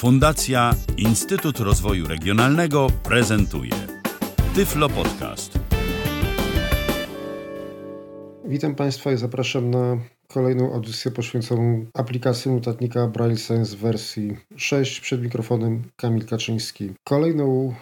Fundacja Instytut Rozwoju Regionalnego prezentuje Tyflo Podcast. Witam Państwa i zapraszam na kolejną audycję poświęconą aplikacji notatnika Braille Sense w wersji 6. Przed mikrofonem Kamil Kaczyński. Kolejną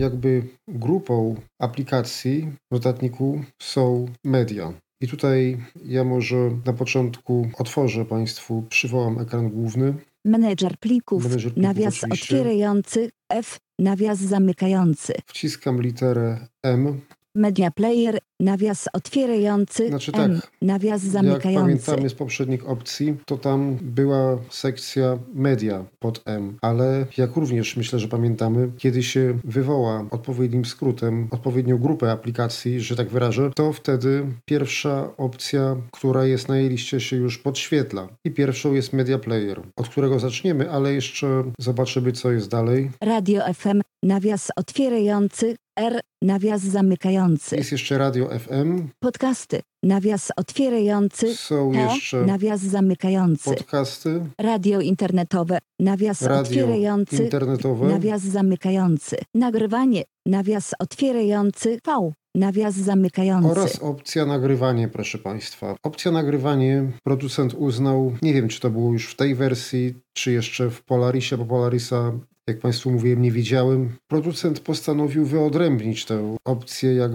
grupą aplikacji w notatniku są media. I tutaj ja może na początku otworzę Państwu, przywołam ekran główny. Menedżer plików, nawias oczywiście. otwierający, F, nawias zamykający. Wciskam literę M. Media player, nawias otwierający, Znaczy M, tak, nawias Jak zamykający. pamiętamy z poprzednich opcji, to tam była sekcja media pod M, ale jak również myślę, że pamiętamy, kiedy się wywoła odpowiednim skrótem odpowiednią grupę aplikacji, że tak wyrażę, to wtedy pierwsza opcja, która jest na jej liście, się już podświetla. I pierwszą jest Media Player, od którego zaczniemy, ale jeszcze zobaczymy, co jest dalej. Radio FM, nawias otwierający, R, nawias zamykający. Jest jeszcze Radio FM, Podcasty, nawias otwierający, są P, jeszcze nawias zamykający. podcasty, Radio internetowe, nawias radio otwierający, internetowe. nawias zamykający. Nagrywanie, nawias otwierający, V, nawias zamykający. Oraz opcja nagrywanie, proszę Państwa. Opcja nagrywanie producent uznał, nie wiem czy to było już w tej wersji, czy jeszcze w Polarisie, bo Polarisa, jak Państwu mówiłem, nie widziałem. Producent postanowił wyodrębnić tę opcję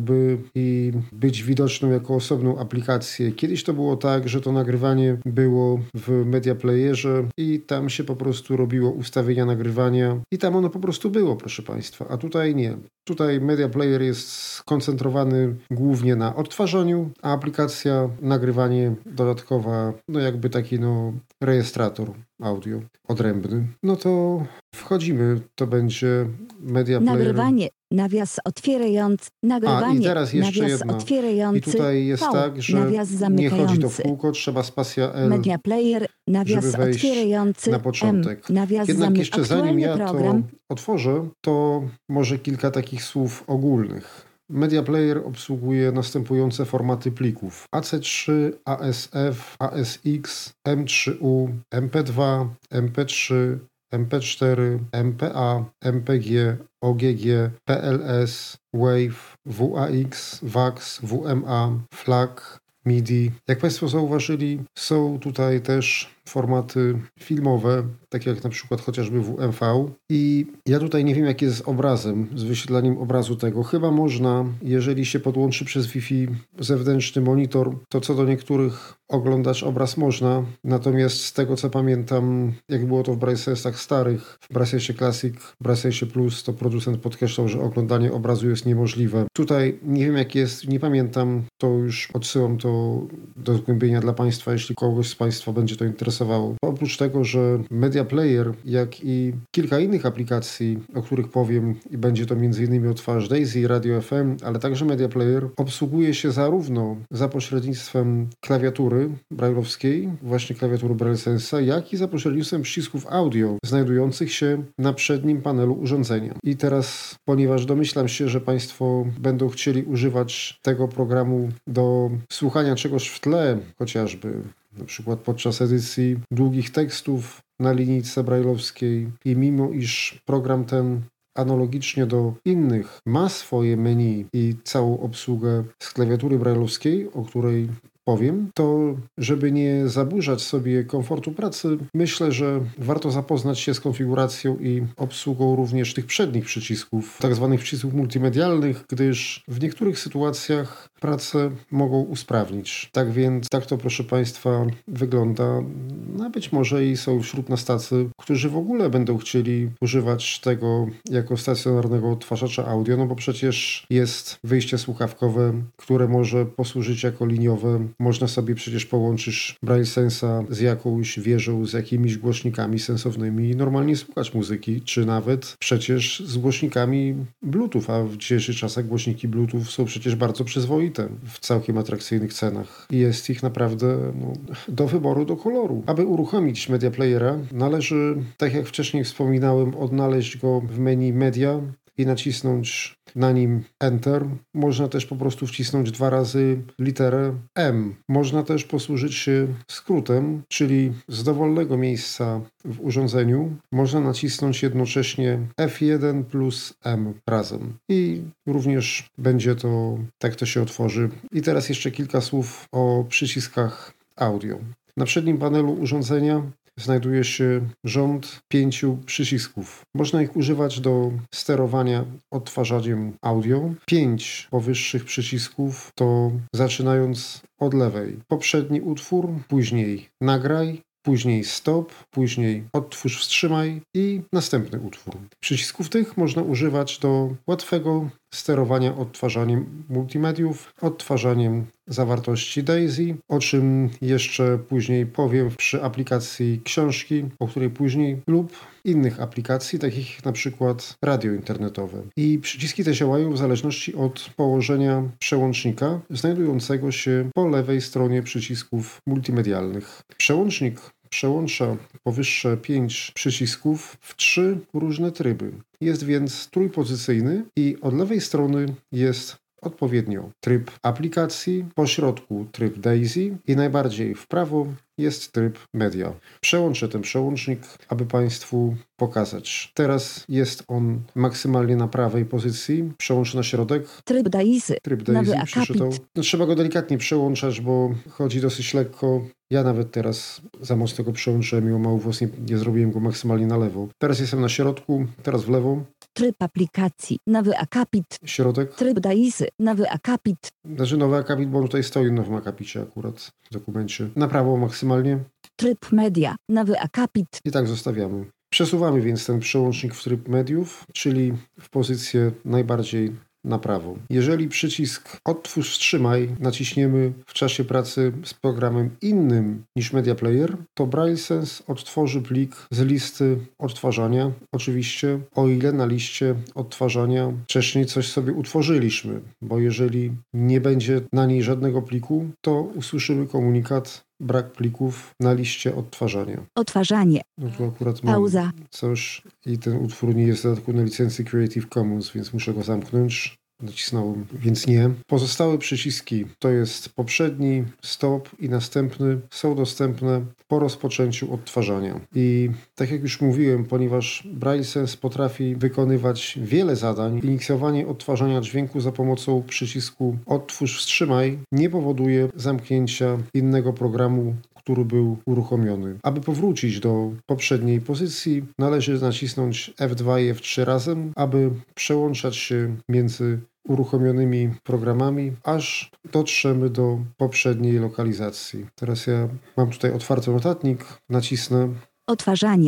i być widoczną jako osobną aplikację. Kiedyś to było tak, że to nagrywanie było w Media Playerze i tam się po prostu robiło ustawienia nagrywania i tam ono po prostu było, proszę Państwa. A tutaj nie. Tutaj Media Player jest skoncentrowany głównie na odtwarzaniu, a aplikacja nagrywanie dodatkowa, taki rejestrator audio odrębny. No to wchodzimy, to będzie Media Player. Nagrywanie, nawias otwierający, nagrywanie, I teraz jeszcze nawias jedna. otwierający, I tutaj jest V, tak, że nawias nie zamykający. chodzi to w kółko, trzeba spacja L, Media player, nawias żeby wejść otwierający, na początek. M, nawias Jednak jeszcze zanim ja program. to otworzę, to może kilka takich słów ogólnych. Media Player obsługuje następujące formaty plików: AC3, ASF, ASX, M3U, MP2, MP3, MP4, MPA, MPG, OGG, PLS, WAV, WAX, WAX, WMA, FLAC, MIDI. Jak Państwo zauważyli, są tutaj też formaty filmowe, takie jak na przykład chociażby WMV. I ja tutaj nie wiem, jak jest z obrazem, z wyświetlaniem obrazu tego. Chyba można, jeżeli się podłączy przez Wi-Fi zewnętrzny monitor, to co do niektórych oglądać obraz można. Natomiast z tego, co pamiętam, jak było to w Braille Sense'ach starych, w Braille Sense Classic, w Braille Sense Plus, to producent podkreślał, że oglądanie obrazu jest niemożliwe. Tutaj nie wiem, jak jest, nie pamiętam, to już odsyłam to do zgłębienia dla Państwa, jeśli kogoś z Państwa będzie to interesowało. Oprócz tego, że Media Player, jak i kilka innych aplikacji, o których powiem, i będzie to m.in. odtwarzacz Daisy i Radio FM, ale także Media Player, obsługuje się zarówno za pośrednictwem klawiatury brailleowskiej, właśnie klawiatury Braille Sense'a, jak i za pośrednictwem przycisków audio znajdujących się na przednim panelu urządzenia. I teraz, ponieważ domyślam się, że Państwo będą chcieli używać tego programu do słuchania czegoś w tle, chociażby na przykład podczas edycji długich tekstów na linijce brailleowskiej, i mimo iż program ten analogicznie do innych ma swoje menu i całą obsługę z klawiatury brailleowskiej, o której powiem, to żeby nie zaburzać sobie komfortu pracy, myślę, że warto zapoznać się z konfiguracją i obsługą również tych przednich przycisków, tak zwanych przycisków multimedialnych, gdyż w niektórych sytuacjach pracę mogą usprawnić. Tak więc tak to, proszę Państwa, wygląda. No być może i są wśród nas tacy, którzy w ogóle będą chcieli używać tego jako stacjonarnego odtwarzacza audio, no bo przecież jest wyjście słuchawkowe, które może posłużyć jako liniowe. Można sobie przecież połączyć Braille Sense'a z jakąś wieżą, z jakimiś głośnikami sensownymi i normalnie słuchać muzyki, czy nawet przecież z głośnikami Bluetooth, a w dzisiejszych czasach głośniki Bluetooth są przecież bardzo przyzwoite w całkiem atrakcyjnych cenach. I jest ich naprawdę do wyboru, do koloru. Aby uruchomić Media Playera, należy, tak jak wcześniej wspominałem, odnaleźć go w menu Media i nacisnąć na nim Enter. Można też po prostu wcisnąć 2 razy literę M. Można też posłużyć się skrótem, czyli z dowolnego miejsca w urządzeniu można nacisnąć jednocześnie F1 plus M razem. I również będzie to, tak to się otworzy. I teraz jeszcze kilka słów o przyciskach audio. Na przednim panelu urządzenia znajduje się rząd 5 przycisków. Można ich używać do sterowania odtwarzaniem audio. 5 powyższych przycisków to, zaczynając od lewej, poprzedni utwór, później nagraj, później stop, później odtwórz, wstrzymaj i następny utwór. Przycisków tych można używać do łatwego sterowania odtwarzaniem multimediów, odtwarzaniem zawartości DAISY, o czym jeszcze później powiem przy aplikacji książki, o której później, lub innych aplikacji, takich jak na przykład radio internetowe. I przyciski te działają w zależności od położenia przełącznika znajdującego się po lewej stronie przycisków multimedialnych. Przełącznik przełącza powyższe 5 przycisków w 3 różne tryby. Jest więc trójpozycyjny i od lewej strony jest odpowiednio tryb aplikacji, po środku tryb DAISY i najbardziej w prawo jest tryb media. Przełączę ten przełącznik, aby Państwu pokazać. Teraz jest on maksymalnie na prawej pozycji. Przełączę na środek. Tryb DAISY. Tryb DAISY przeczytał. Trzeba go delikatnie przełączać, bo chodzi dosyć lekko. Ja nawet teraz za mocno go przełączyłem, mimo mało włos nie zrobiłem go maksymalnie na lewo. Teraz jestem na środku, teraz w lewo. Tryb aplikacji. Nowy akapit. Środek. Tryb DAISY. Nowy akapit. Znaczy nowy akapit, bo on tutaj stoi w nowym akapicie akurat w dokumencie. Na prawo maksymalnie. Tryb media. Nowy akapit. I tak zostawiamy. Przesuwamy więc ten przełącznik w tryb mediów, czyli w pozycję najbardziej na prawo. Jeżeli przycisk odtwórz, wstrzymaj naciśniemy w czasie pracy z programem innym niż Media Player, to BrailleSense odtworzy plik z listy odtwarzania. Oczywiście o ile na liście odtwarzania wcześniej coś sobie utworzyliśmy, bo jeżeli nie będzie na niej żadnego pliku, to usłyszymy komunikat brak plików na liście odtwarzania. Odtwarzanie. No tu akurat mam Pauza. coś i ten utwór nie jest w dodatku na licencji Creative Commons, więc muszę go zamknąć. Nacisnąłem, więc nie. Pozostałe przyciski, to jest poprzedni, stop i następny, są dostępne po rozpoczęciu odtwarzania. I tak jak już mówiłem, ponieważ BrailleSense potrafi wykonywać wiele zadań, inicjowanie odtwarzania dźwięku za pomocą przycisku odtwórz, wstrzymaj nie powoduje zamknięcia innego programu, który był uruchomiony. Aby powrócić do poprzedniej pozycji, należy nacisnąć F2 i F3 razem, aby przełączać się między uruchomionymi programami, aż dotrzemy do poprzedniej lokalizacji. Teraz ja mam tutaj otwarty notatnik, nacisnę. Odtwarzanie.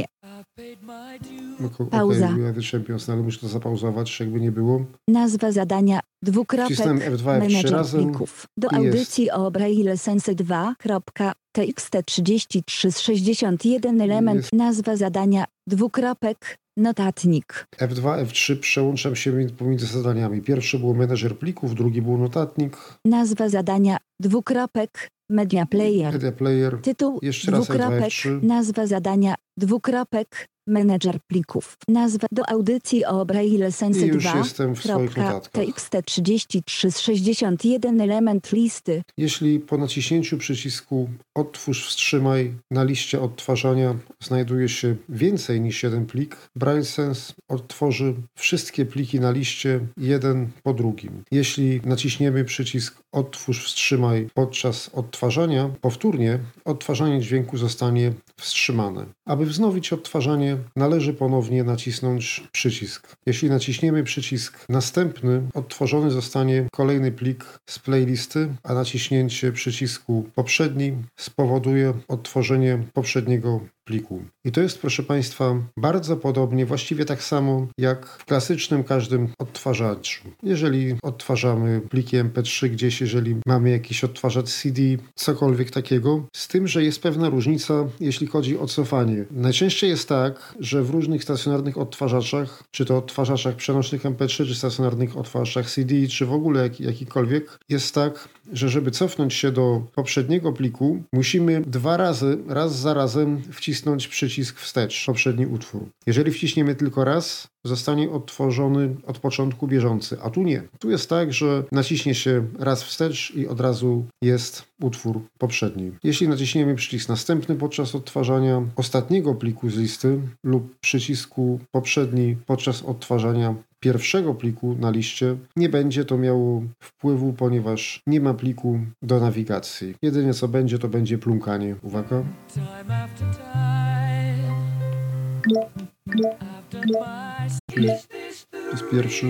Pauza. Champions, ale muszę to zapauzować, jakby nie było. Nazwa zadania Wcisnąłem F2, F3 menedżer razem. plików. Do audycji o BrailleSense 2.txt33 z 61 element. Jest. Nazwa zadania notatnik. F2, F3 przełączam się pomiędzy zadaniami. Pierwszy był menedżer plików, drugi był notatnik. Nazwa zadania Media Player. Media Player. Tytuł Jeszcze raz F2, F3. Nazwa zadania menedżer plików. Nazwa do audycji o BrailleSense I już jestem w swoich notatkach. txt33 z 61 element listy. Jeśli po naciśnięciu przycisku odtwórz, wstrzymaj na liście odtwarzania znajduje się więcej niż jeden plik, BrailleSense odtworzy wszystkie pliki na liście jeden po drugim. Jeśli naciśniemy przycisk odtwórz, wstrzymaj podczas odtwarzania, powtórnie odtwarzanie dźwięku zostanie wstrzymane. Aby wznowić odtwarzanie, należy ponownie nacisnąć przycisk. Jeśli naciśniemy przycisk następny, odtworzony zostanie kolejny plik z playlisty, a naciśnięcie przycisku poprzedni spowoduje odtworzenie poprzedniego pliku. I to jest, proszę Państwa, bardzo podobnie, właściwie tak samo jak w klasycznym każdym odtwarzaczu. Jeżeli odtwarzamy pliki MP3 gdzieś, jeżeli mamy jakiś odtwarzacz CD, cokolwiek takiego, z tym, że jest pewna różnica, jeśli chodzi o cofanie. Najczęściej jest tak, że w różnych stacjonarnych odtwarzaczach, czy to odtwarzaczach przenośnych MP3, czy stacjonarnych odtwarzaczach CD, czy w ogóle jakikolwiek, jest tak, że żeby cofnąć się do poprzedniego pliku, musimy 2 razy, raz za razem wcisnąć wcisnąć przycisk wstecz, poprzedni utwór. Jeżeli wciśniemy tylko raz, zostanie odtworzony od początku bieżący, a tu nie. Tu jest tak, że naciśnie się raz wstecz i od razu jest utwór poprzedni. Jeśli naciśniemy przycisk następny podczas odtwarzania ostatniego pliku z listy lub przycisku poprzedni podczas odtwarzania pierwszego pliku na liście, nie będzie to miało wpływu, ponieważ nie ma pliku do nawigacji. Jedynie co będzie, to będzie plumkanie. Uwaga. To jest pierwszy.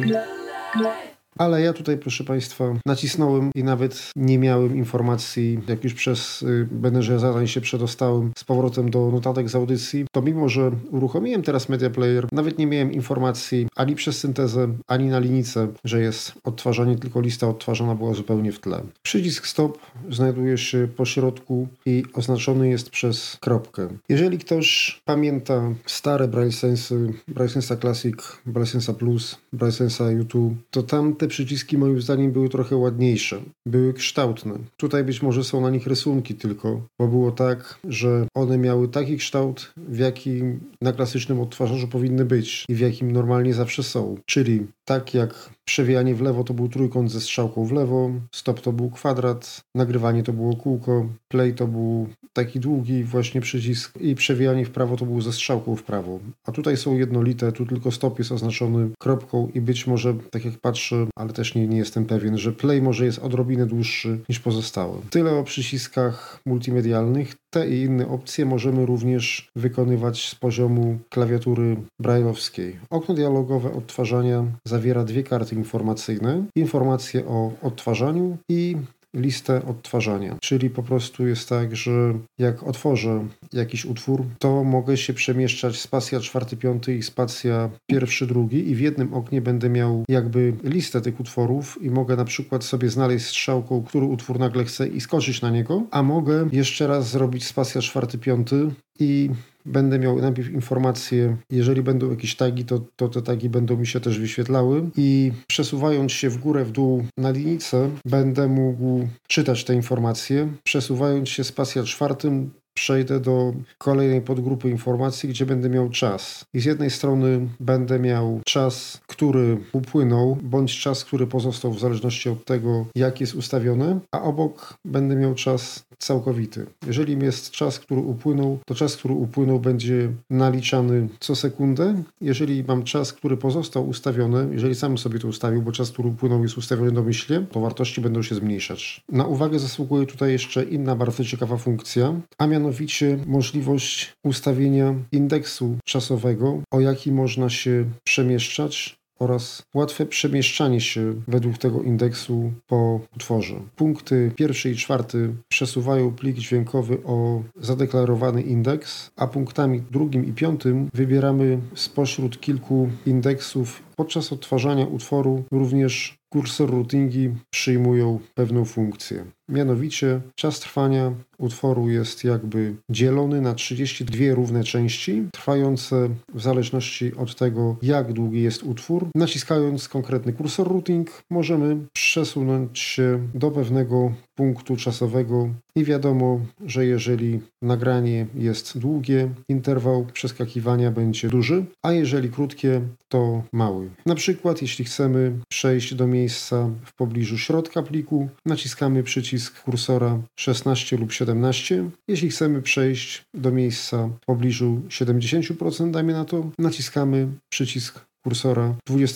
Ale ja tutaj, proszę Państwa, nacisnąłem i nawet nie miałem informacji, jak już przez menedżer zadań się przedostałem z powrotem do notatek z audycji, to mimo, że uruchomiłem teraz Media Player, nawet nie miałem informacji ani przez syntezę, ani na linijce, że jest odtwarzanie, tylko lista odtwarzana była zupełnie w tle. Przycisk stop znajduje się po środku i oznaczony jest przez kropkę. Jeżeli ktoś pamięta stare BrailleSense'y, BrailleSense'a Classic, BrailleSense'a Plus, BrailleSense'a U2, to tam te przyciski moim zdaniem były trochę ładniejsze. Były kształtne. Tutaj być może są na nich rysunki tylko, bo było tak, że one miały taki kształt, w jakim na klasycznym odtwarzaczu powinny być i w jakim normalnie zawsze są. Czyli tak jak przewijanie w lewo to był trójkąt ze strzałką w lewo, stop to był kwadrat, nagrywanie to było kółko, play to był taki długi właśnie przycisk i przewijanie w prawo to był ze strzałką w prawo. A tutaj są jednolite, tu tylko stop jest oznaczony kropką i być może, tak jak patrzę, ale też nie jestem pewien, że play może jest odrobinę dłuższy niż pozostałe. Tyle o przyciskach multimedialnych. Te i inne opcje możemy również wykonywać z poziomu klawiatury brailleowskiej. Okno dialogowe odtwarzania zawiera dwie karty informacyjne. Informacje o odtwarzaniu i listę odtwarzania. Czyli po prostu jest tak, że jak otworzę jakiś utwór, to mogę się przemieszczać spacja 4, 5 i spacja 1, 2 i w jednym oknie będę miał jakby listę tych utworów i mogę na przykład sobie znaleźć strzałką, który utwór nagle chcę i skoczyć na niego, a mogę jeszcze raz zrobić spacja 4, 5 i będę miał najpierw informacje, jeżeli będą jakieś tagi, to te tagi będą mi się też wyświetlały i przesuwając się w górę, w dół na linijce będę mógł czytać te informacje. Przesuwając się spacja 4 przejdę do kolejnej podgrupy informacji, gdzie będę miał czas. I z jednej strony będę miał czas, który upłynął, bądź czas, który pozostał w zależności od tego, jak jest ustawione, a obok będę miał czas całkowity. Jeżeli jest czas, który upłynął, to czas, który upłynął będzie naliczany co sekundę. Jeżeli mam czas, który pozostał ustawiony, jeżeli sam sobie to ustawił, bo czas, który upłynął jest ustawiony domyślnie, to wartości będą się zmniejszać. Na uwagę zasługuje tutaj jeszcze inna bardzo ciekawa funkcja, a mianowicie możliwość ustawienia indeksu czasowego, o jaki można się przemieszczać oraz łatwe przemieszczanie się według tego indeksu po utworze. Punkty 1 i 4 przesuwają plik dźwiękowy o zadeklarowany indeks, a punktami 2 i 5 wybieramy spośród kilku indeksów. Podczas odtwarzania utworu również kursor routingi przyjmują pewną funkcję. Mianowicie czas trwania utworu jest jakby dzielony na 32 równe części, trwające w zależności od tego, jak długi jest utwór. Naciskając konkretny kursor routing możemy przesunąć się do pewnego punktu czasowego i wiadomo, że jeżeli nagranie jest długie, interwał przeskakiwania będzie duży, a jeżeli krótkie, to mały. Na przykład, jeśli chcemy przejść do miejsca w pobliżu środka pliku, naciskamy przycisk kursora 16 lub 17. Jeśli chcemy przejść do miejsca w pobliżu 70%, dajmy na to, naciskamy przycisk kursora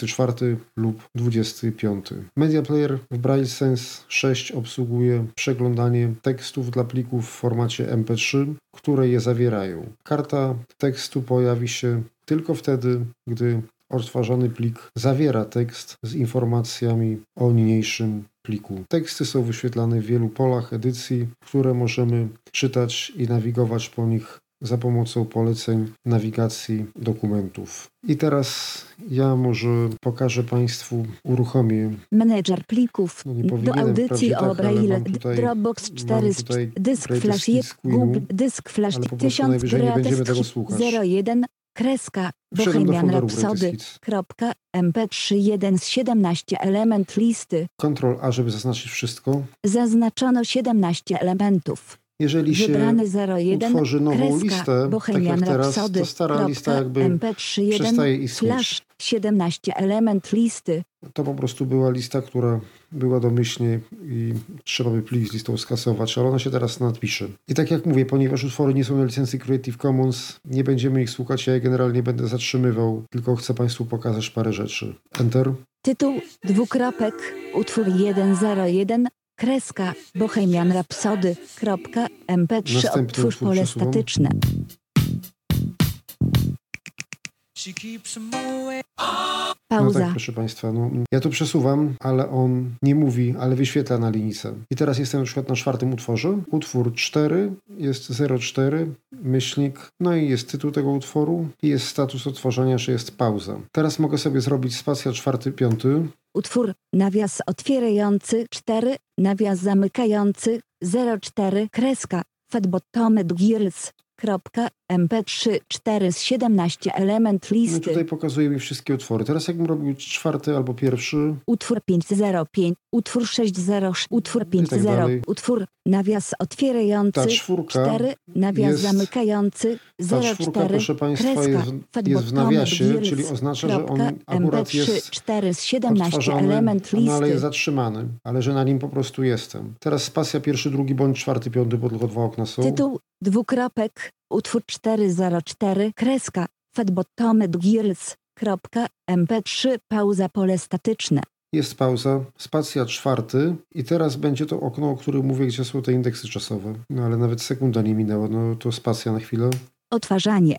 24 lub 25. Media Player w BrailleSense 6 obsługuje przeglądanie tekstów dla plików w formacie MP3, które je zawierają. Karta tekstu pojawi się tylko wtedy, gdy odtwarzany plik zawiera tekst z informacjami o niniejszym pliku. Teksty są wyświetlane w wielu polach edycji, które możemy czytać i nawigować po nich za pomocą poleceń nawigacji dokumentów. I teraz ja może pokażę Państwu, uruchomię menedżer plików do audycji o Braille, tutaj, Dropbox 4, dysk flash, Google, dysk flash 1000, -01, kreska, Bohemian Rhapsody, .mp3 1 z 17 element listy. Ctrl A, żeby zaznaczyć wszystko. Zaznaczono 17 elementów. Jeżeli się Wybrany 01, utworzy nową kreska, listę, tak jak Bohemian teraz, Rhapsody, to stara lista jakby MP31 przestaje istnieć. / 17 element listy. To po prostu była lista, która była domyślnie i trzeba by plik z listą skasować, ale ona się teraz nadpisze. I tak jak mówię, ponieważ utwory nie są na licencji Creative Commons, nie będziemy ich słuchać, ja je generalnie będę zatrzymywał, tylko chcę Państwu pokazać parę rzeczy. Enter. Tytuł, utwór 101, kreska, Bohemian Rhapsody, MP3, Następny odtwórz utwór pole przesuwam. statyczne. No Pauza. tak, proszę Państwa, ja to przesuwam, ale on nie mówi, ale wyświetla na linijce. I teraz jestem na przykład na 4. utworze. Utwór 4 jest 04, myślnik, no i jest tytuł tego utworu i jest status odtworzenia, że jest pauza. Teraz mogę sobie zrobić spacja 4, 5. Utwór, nawias otwierający 4, nawias zamykający 04, kreska, Fatbottomed Gears, MP3 4 z 17 element No i listy. tutaj pokazuje mi wszystkie utwory. Teraz jakbym robił 4 albo 1, Utwór 505, utwór 60, utwór 50, dalej. utwór nawias otwierający ta 4 4, nawias jest- zamykający ta 4, 04, proszę Państwa, kreska, jest w nawiasie, czyli oznacza, że on akurat MP3 jest 4 z 17 odtwarzany, element no ale listy. jest zatrzymany, ale że na nim po prostu jestem. Teraz spacja 1, 2 bądź 4, 5, bo tylko 2 okna są. Tytuł, utwór 404, kreska, Fatbottomed Gears, MP3, pauza pole statyczne. Jest pauza, spacja 4 i teraz będzie to okno, o którym mówię, gdzie są te indeksy czasowe. No ale nawet sekunda nie minęła, no to spacja na chwilę. Odtwarzanie.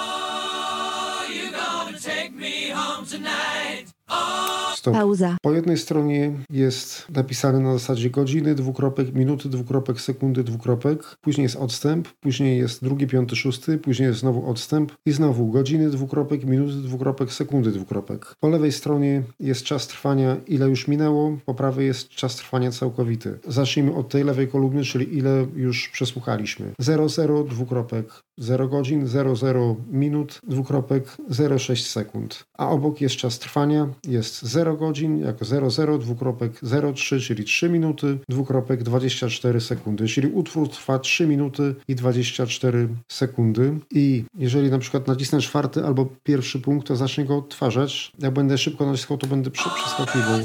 Stop. Pauza. Po jednej stronie jest napisane na zasadzie godziny, minuty, sekundy, później jest odstęp, później jest 2, 5, 6, później jest znowu odstęp i znowu godziny, minuty, sekundy, Po lewej stronie jest czas trwania, ile już minęło, po prawej jest czas trwania całkowity. Zacznijmy od tej lewej kolumny, czyli ile już przesłuchaliśmy. 00, 0 godzin, 00 minut, 0,6 sekund. A obok jest czas trwania, jest 0 godzin, jako 00, 03, czyli 3 minuty, 24 sekundy. Czyli utwór trwa 3 minuty i 24 sekundy. I jeżeli na przykład nacisnę 4 albo 1 punkt, to zacznę go odtwarzać. Jak będę szybko naciskał, to będę przeskakiwał.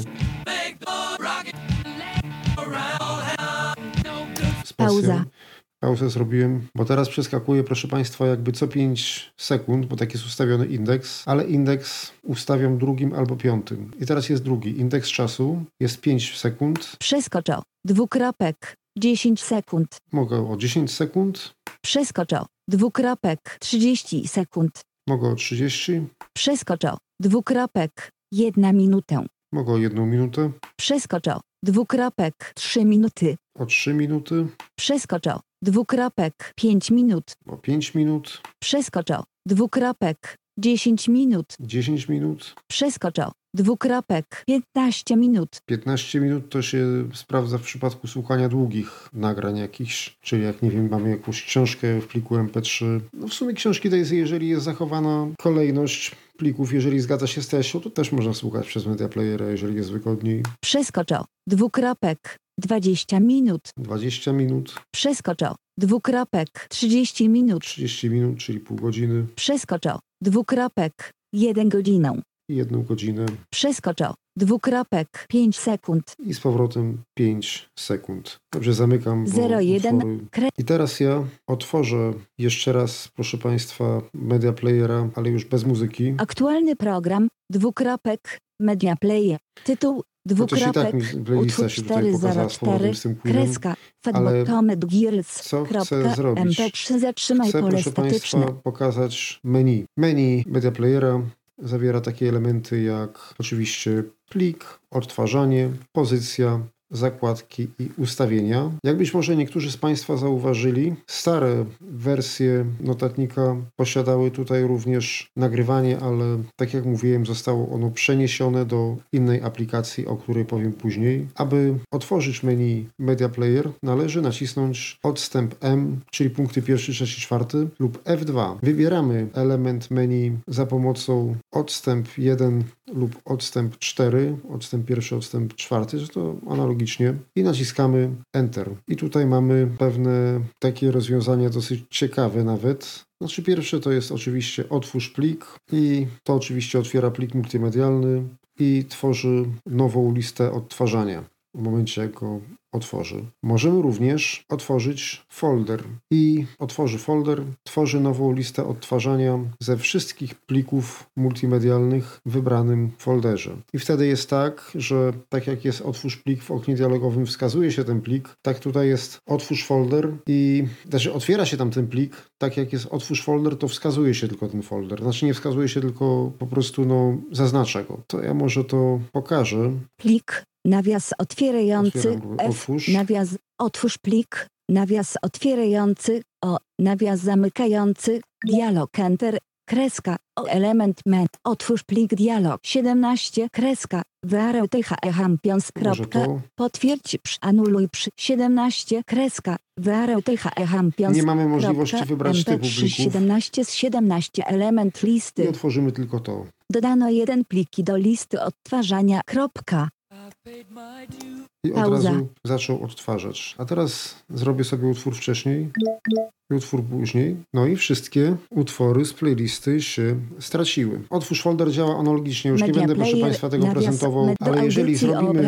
Pauza. Pauzę zrobiłem, bo teraz przeskakuję, proszę Państwa, jakby co 5 sekund, bo tak jest ustawiony indeks, ale indeks ustawiam 2 albo 5. I teraz jest drugi. Indeks czasu jest 5 sekund. Przeskoczał. 10 sekund. Mogę o 10 sekund. Przeskoczał. 30 sekund. Mogę o 30. Przeskoczał. 1 minutę. Mogę o 1 minutę. Przeskoczał. 3 minuty. O 3 minuty. Przeskoczał. 5 minut. O 5 minut. Przeskoczał. 10 minut. 10 minut. Przeskoczał. 15 minut. 15 minut to się sprawdza w przypadku słuchania długich nagrań jakichś, czyli jak nie wiem, mamy jakąś książkę w pliku MP3. No w sumie książki to jest, jeżeli jest zachowana kolejność plików, jeżeli zgadza się z treścią, to też można słuchać przez media playera, jeżeli jest wygodniej. Przeskoczał. 20 minut. 20 minut. Przeskoczał. 30 minut. 30 minut, czyli pół godziny. Przeskoczał. 1 godzinę. I 1 godzinę. Przeskoczał. 5 sekund. I z powrotem 5 sekund. Dobrze, zamykam. 01. I teraz ja otworzę jeszcze raz, proszę Państwa, media playera, ale już bez muzyki. Aktualny program. Media Player. Tytuł. No to się tak mi playlista Utwór się tutaj pokazała z powrotem 404, z tym Queenem. kreska, Fatbottomed Gears, Co chcę zrobić? MP3, zatrzymaj Chcę, pole proszę statyczne. Państwa, pokazać menu. Menu media playera zawiera takie elementy jak oczywiście plik, odtwarzanie, pozycja, zakładki i ustawienia. Jak być może niektórzy z Państwa zauważyli, stare wersje notatnika posiadały tutaj również nagrywanie, ale tak jak mówiłem, zostało ono przeniesione do innej aplikacji, o której powiem później. Aby otworzyć menu Media Player, należy nacisnąć odstęp M, czyli punkty 1, 3, 4 lub F2. Wybieramy element menu za pomocą odstęp 1 lub odstęp 4, odstęp 1, odstęp 4, że to analogicznie analogicznie i naciskamy Enter. I tutaj mamy pewne takie rozwiązania dosyć ciekawe nawet. Znaczy pierwsze to jest oczywiście otwórz plik i to oczywiście otwiera plik multimedialny i tworzy nową listę odtwarzania w momencie jak go otworzy. Możemy również otworzyć folder i otworzy folder, tworzy nową listę odtwarzania ze wszystkich plików multimedialnych w wybranym folderze. I wtedy jest tak, że tak jak jest otwórz plik w oknie dialogowym wskazuje się ten plik, tak tutaj jest otwórz folder i znaczy otwiera się tam ten plik, tak jak jest otwórz folder, to wskazuje się tylko ten folder. Znaczy nie wskazuje się, tylko po prostu zaznacza go. To ja może to pokażę. Plik, nawias otwierający, Otwórz. nawias otwórz plik, nawias otwierający, nawias zamykający, dialog Enter, kreska, element met, otwórz plik dialog 17, kreska, hampions, kropka, potwierdź, anuluj, 17, kreska, hampions, nie mamy możliwości wybrać typu plików. 17 z 17, element listy. I otworzymy tylko to. Dodano 1 pliki do listy odtwarzania, kropka. I od razu zaczął odtwarzać. A teraz zrobię sobie utwór wcześniej i utwór później. No i wszystkie utwory z playlisty się straciły. Otwórz folder działa analogicznie. Już nie będę, proszę Państwa, tego prezentował, ale jeżeli zrobimy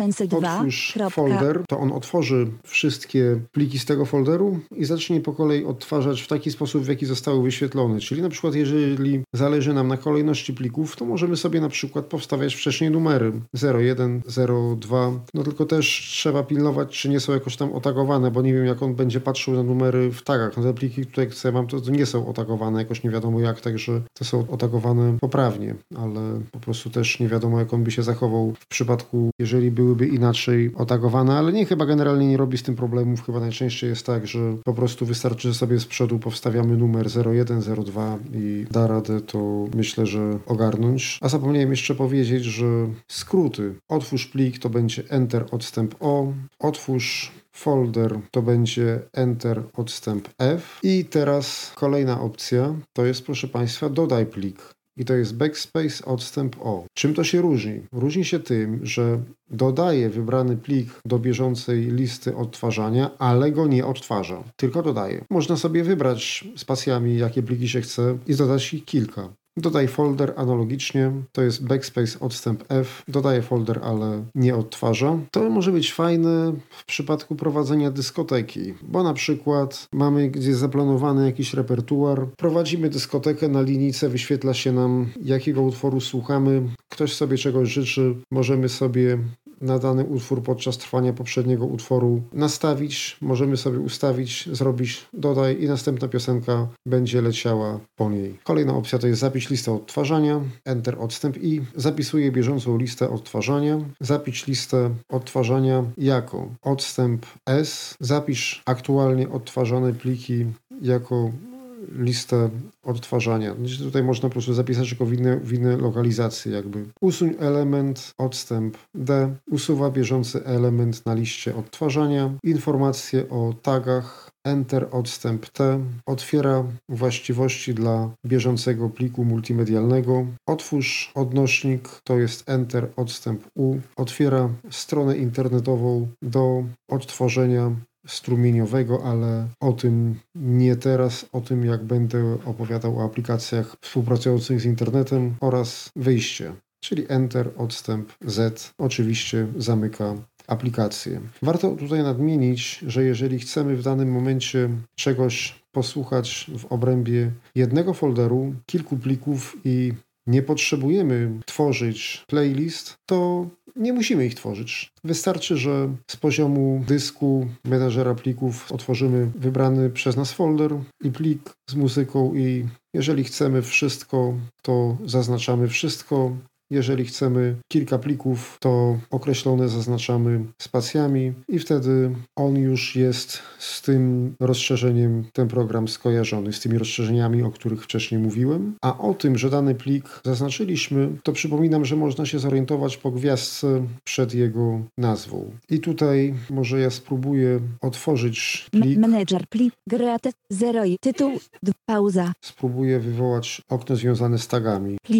otwórz folder, to on otworzy wszystkie pliki z tego folderu i zacznie po kolei odtwarzać w taki sposób, w jaki zostały wyświetlone. Czyli na przykład, jeżeli zależy nam na kolejności plików, to możemy sobie na przykład powstawiać wcześniej numery 01, 02. No tylko też trzeba pilnować, czy nie są jakoś tam otagowane, bo nie wiem, jak on będzie patrzył na numery w tagach. No te pliki tutaj, które mam, to nie są otagowane jakoś nie wiadomo jak, także to są otagowane poprawnie, ale po prostu też nie wiadomo, jak on by się zachował w przypadku, jeżeli byłyby inaczej otagowane, ale nie, chyba generalnie nie robi z tym problemów. Chyba najczęściej jest tak, że po prostu wystarczy, że sobie z przodu powstawiamy numer 01, 02 i da radę to, myślę, że ogarnąć. A zapomniałem jeszcze powiedzieć, że skróty. Otwórz plik to będzie Enter odstęp O, otwórz folder to będzie Enter odstęp F i teraz kolejna opcja to jest, proszę Państwa, dodaj plik. I to jest backspace odstęp O. Czym to się różni? Różni się tym, że dodaje wybrany plik do bieżącej listy odtwarzania, ale go nie odtwarza, tylko dodaje. Można sobie wybrać spacjami, jakie pliki się chce i dodać ich kilka. Dodaj folder analogicznie, to jest backspace odstęp F, dodaję folder, ale nie odtwarza. To może być fajne w przypadku prowadzenia dyskoteki, bo na przykład mamy gdzieś zaplanowany jakiś repertuar, prowadzimy dyskotekę, na linijce wyświetla się nam, jakiego utworu słuchamy, ktoś sobie czegoś życzy, możemy sobie na dany utwór podczas trwania poprzedniego utworu nastawić, możemy sobie ustawić, zrobić dodaj i następna piosenka będzie leciała po niej. Kolejna opcja to jest zapisz listę odtwarzania, Enter odstęp I, zapisuję bieżącą listę odtwarzania, zapisz listę odtwarzania jako odstęp S, zapisz aktualnie odtwarzane pliki jako listę odtwarzania. Tutaj można po prostu zapisać tylko w inne lokalizacje jakby. Usuń element, odstęp D, usuwa bieżący element na liście odtwarzania, informacje o tagach, Enter odstęp T, otwiera właściwości dla bieżącego pliku multimedialnego, otwórz odnośnik, to jest Enter odstęp U, otwiera stronę internetową do odtworzenia strumieniowego, ale o tym nie teraz, o tym jak będę opowiadał o aplikacjach współpracujących z internetem oraz wyjście, czyli Enter odstęp Z oczywiście zamyka aplikację. Warto tutaj nadmienić, że jeżeli chcemy w danym momencie czegoś posłuchać w obrębie jednego folderu, kilku plików i nie potrzebujemy tworzyć playlist, to nie musimy ich tworzyć. Wystarczy, że z poziomu dysku menadżera plików otworzymy wybrany przez nas folder i plik z muzyką i jeżeli chcemy wszystko, to zaznaczamy wszystko. Jeżeli chcemy kilka plików, to określone zaznaczamy spacjami i wtedy on już jest z tym rozszerzeniem, ten program skojarzony z tymi rozszerzeniami, o których wcześniej mówiłem. A o tym, że dany plik zaznaczyliśmy, to przypominam, że można się zorientować po gwiazdce przed jego nazwą. I tutaj może ja spróbuję otworzyć plik. Manager plik, grate, 0 i tytuł, pauza. Spróbuję wywołać okno związane z tagami. Plik,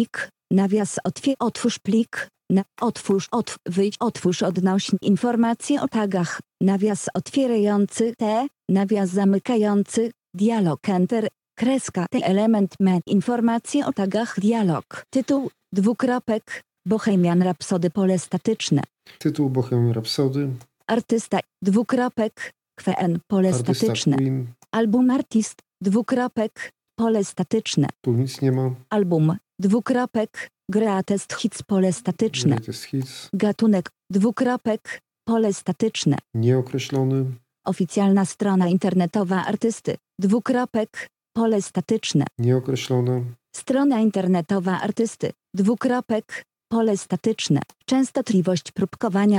nawias otwórz plik, wyjdź, otwórz odnośnik informacje o tagach, nawias otwierający nawias zamykający, dialog enter, kreska element informacje o tagach dialog, tytuł, Bohemian Rhapsody pole statyczne. Tytuł Bohemian Rhapsody. Artysta, Queen, pole Artysta statyczne. Queen. Album artist, pole statyczne. Tu nic nie ma. Album, greatest hits pole statyczne. Greatest hits. Gatunek, pole statyczne. Nieokreślony. Oficjalna strona internetowa artysty, pole statyczne. Nieokreślona. Strona internetowa artysty, pole statyczne. Częstotliwość próbkowania,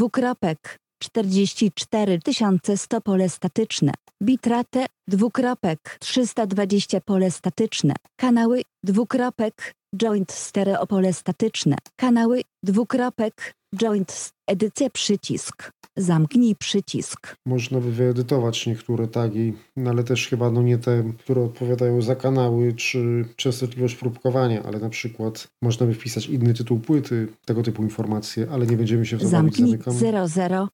44100 pole statyczne. Bitrate, 320 pole statyczne. Kanały, joint stereo pole statyczne. Kanały, joint edycja przycisk. Zamknij przycisk. Można by wyedytować niektóre tagi, no ale też chyba nie te, które odpowiadają za kanały czy częstotliwość próbkowania, ale na przykład można by wpisać inny tytuł płyty, tego typu informacje, ale nie będziemy się w to bawić. Zamknij Zamykamy. 00,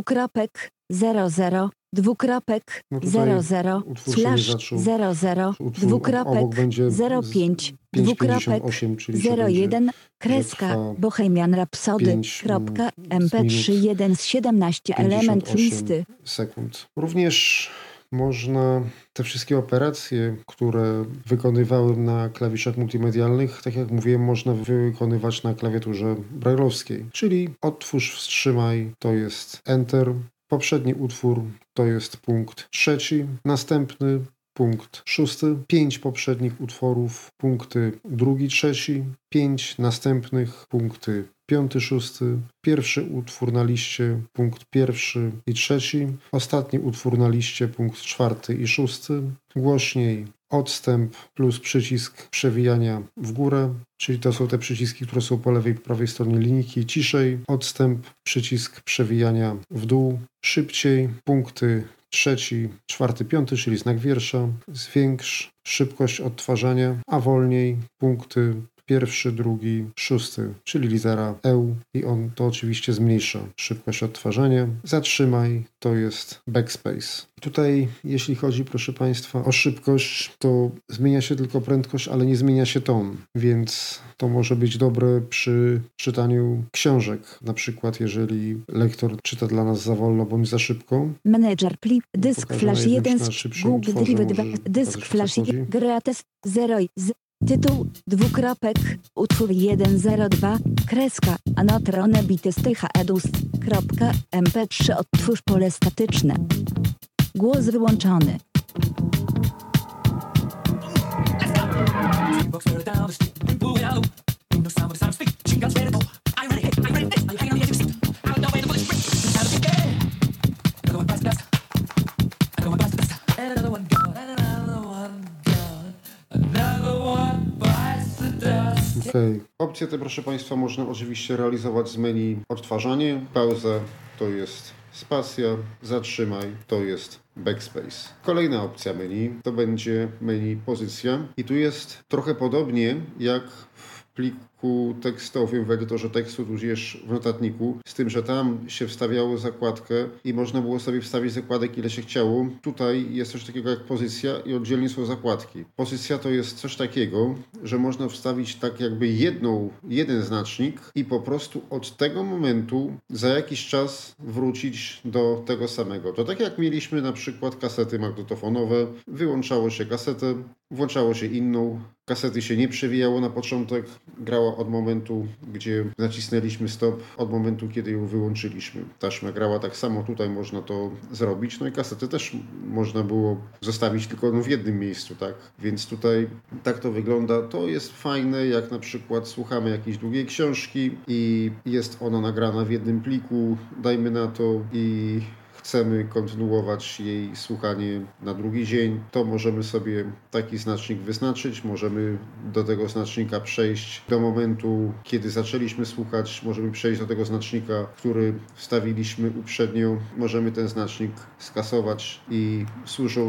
00, utwór się nie zaczął. 00, obok będzie 05, 5,58, czyli 01, kreska, trwa Bohemian Rhapsody, 5 mp3 1 z 17, element 58 listy. sekund. Również można te wszystkie operacje, które wykonywałem na klawiszach multimedialnych, tak jak mówiłem, można wykonywać na klawiaturze brajlowskiej. Czyli otwórz, wstrzymaj, to jest Enter. Poprzedni utwór to jest punkt 3, następny punkt 6, 5 poprzednich utworów, punkty 2, 3, 5 następnych, punkty 5, 6, pierwszy utwór na liście, punkt 1 i 3, ostatni utwór na liście, punkt 4 i 6, głośniej odstęp plus przycisk przewijania w górę, czyli to są te przyciski, które są po lewej i prawej stronie linijki, ciszej, odstęp, przycisk przewijania w dół, szybciej, punkty 3, 4, 5, czyli znak wiersza, zwiększ szybkość odtwarzania, a wolniej punkty 1, 2, 6, czyli litera E i on to oczywiście zmniejsza szybkość odtwarzania. Zatrzymaj, to jest backspace. Tutaj, jeśli chodzi, proszę Państwa, o szybkość, to zmienia się tylko prędkość, ale nie zmienia się ton, więc to może być dobre przy czytaniu książek. Na przykład, jeżeli lektor czyta dla nas za wolno bądź za szybko. Manager plik, dysk Pokażę flash na jednym 1, czy na szybszym Google utworze, Drive 2, może dysk pokazać, o co flash chodzi. gratis 0, tytuł, utwór 102, kreska, anotrone bity stycha mp3 odtwórz pole statyczne. Głos wyłączony. Okay. Opcje te, proszę Państwa, można oczywiście realizować z menu odtwarzanie, pauza to jest spacja, zatrzymaj to jest backspace. Kolejna opcja menu to będzie menu pozycja i tu jest trochę podobnie jak w pliku tekstowym w edytorze tekstu, tudzież w notatniku, z tym, że tam się wstawiało zakładkę i można było sobie wstawić zakładek ile się chciało. Tutaj jest coś takiego jak pozycja i oddzielnie są zakładki. Pozycja to jest coś takiego, że można wstawić tak jakby jeden znacznik i po prostu od tego momentu za jakiś czas wrócić do tego samego. To tak jak mieliśmy na przykład kasety magnetofonowe, wyłączało się kasetę, włączało się inną, kasety się nie przewijało na początek, grała od momentu, gdzie nacisnęliśmy stop, od momentu, kiedy ją wyłączyliśmy. Taśma grała tak samo, tutaj można to zrobić, no i kasety też można było zostawić tylko w jednym miejscu, tak? Więc tutaj tak to wygląda. To jest fajne, jak na przykład słuchamy jakiejś długiej książki i jest ona nagrana w jednym pliku, dajmy na to, i chcemy kontynuować jej słuchanie na drugi dzień, to możemy sobie taki znacznik wyznaczyć, możemy do tego znacznika przejść do momentu, kiedy zaczęliśmy słuchać, możemy przejść do tego znacznika, który wstawiliśmy uprzednio, możemy ten znacznik skasować i służą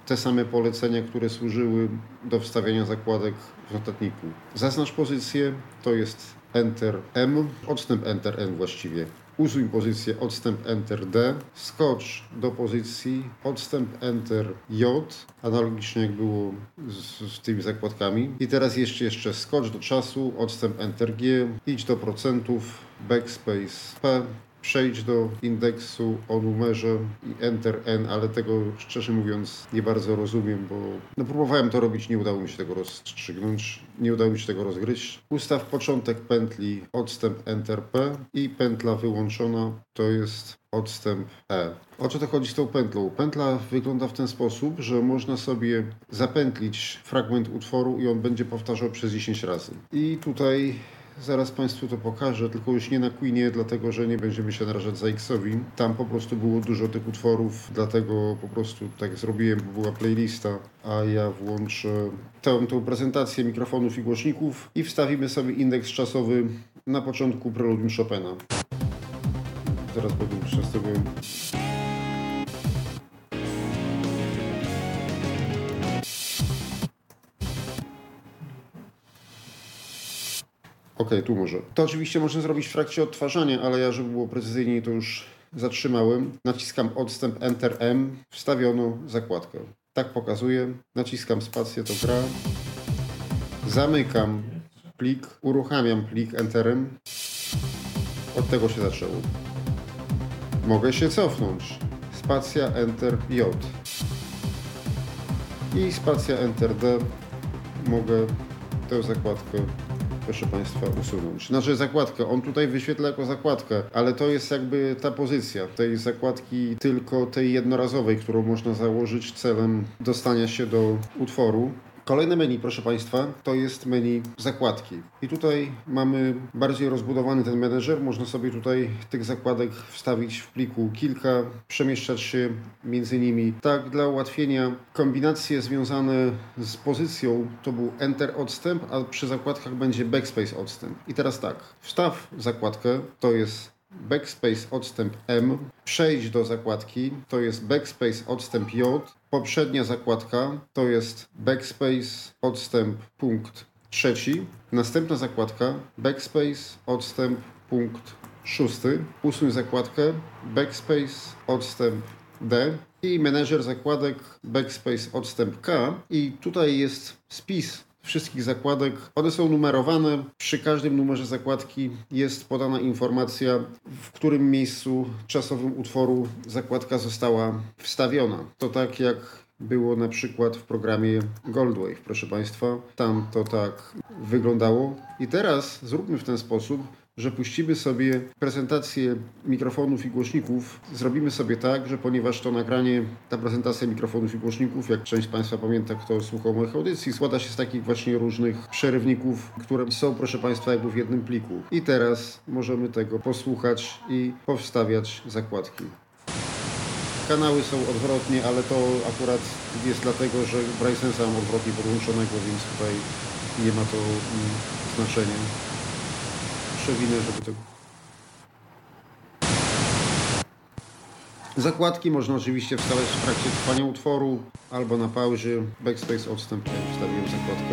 te same polecenia, które służyły do wstawiania zakładek w notatniku. Zaznacz pozycję, to jest Enter M, odstęp Enter N właściwie. Usuń pozycję, odstęp Enter D, skocz do pozycji, odstęp Enter J, analogicznie jak było z tymi zakładkami. I teraz jeszcze skocz do czasu, odstęp Enter G, idź do procentów, backspace P, przejdź do indeksu o numerze i Enter N, ale tego szczerze mówiąc nie bardzo rozumiem, bo próbowałem to robić, nie udało mi się tego rozstrzygnąć, nie udało mi się tego rozgryźć. Ustaw początek pętli, odstęp Enter P i pętla wyłączona to jest odstęp E. O co to chodzi z tą pętlą? Pętla wygląda w ten sposób, że można sobie zapętlić fragment utworu i on będzie powtarzał przez 10 razy. I tutaj zaraz Państwu to pokażę, tylko już nie na Queenie, dlatego że nie będziemy się narażać za X-owi. Tam po prostu było dużo tych utworów, dlatego po prostu tak zrobiłem, bo była playlista, a ja włączę tą prezentację mikrofonów i głośników i wstawimy sobie indeks czasowy na początku preludium Chopina. Zaraz będę przez tego... Okej, tu może. To oczywiście można zrobić w trakcie odtwarzania, ale ja, żeby było precyzyjniej, to już zatrzymałem. Naciskam odstęp Enter M, wstawiono zakładkę. Tak pokazuję. Naciskam spację, to gra. Zamykam plik, uruchamiam plik Enterem. Od tego się zaczęło. Mogę się cofnąć. Spacja Enter J. I spacja Enter D. Mogę tę zakładkę, proszę Państwa, usunąć. Znaczy zakładkę, on tutaj wyświetla jako zakładkę, ale to jest jakby ta pozycja tej zakładki, tylko tej jednorazowej, którą można założyć celem dostania się do utworu. Kolejne menu, proszę Państwa, to jest menu zakładki. I tutaj mamy bardziej rozbudowany ten menedżer. Można sobie tutaj tych zakładek wstawić w pliku kilka, przemieszczać się między nimi. Tak, dla ułatwienia kombinacje związane z pozycją to był Enter odstęp, a przy zakładkach będzie Backspace odstęp. I teraz tak, wstaw zakładkę, to jest Backspace odstęp M, przejdź do zakładki, to jest Backspace odstęp J, poprzednia zakładka to jest Backspace odstęp punkt 3, następna zakładka Backspace odstęp punkt 6, usuń zakładkę Backspace odstęp D i menedżer zakładek Backspace odstęp K i tutaj jest spis wszystkich zakładek. One są numerowane. Przy każdym numerze zakładki jest podana informacja, w którym miejscu czasowym utworu zakładka została wstawiona. To tak jak było na przykład w programie Goldwave, proszę Państwa. Tam to tak wyglądało. I teraz zróbmy w ten sposób, że puścimy sobie prezentację mikrofonów i głośników. Zrobimy sobie tak, że ponieważ to nagranie, ta prezentacja mikrofonów i głośników, jak część z Państwa pamięta, kto słuchał moich audycji, składa się z takich właśnie różnych przerywników, które są, proszę Państwa, jakby w jednym pliku. I teraz możemy tego posłuchać i powstawiać zakładki. Kanały są odwrotnie, ale to akurat jest dlatego, że Brainsensa mam odwrotnie podłączonego, więc tutaj nie ma to znaczenia. Przewinę, żeby to... Zakładki można oczywiście wstawiać w trakcie trwania utworu albo na pauzie. Backspace odstęp, wstawiłem zakładkę.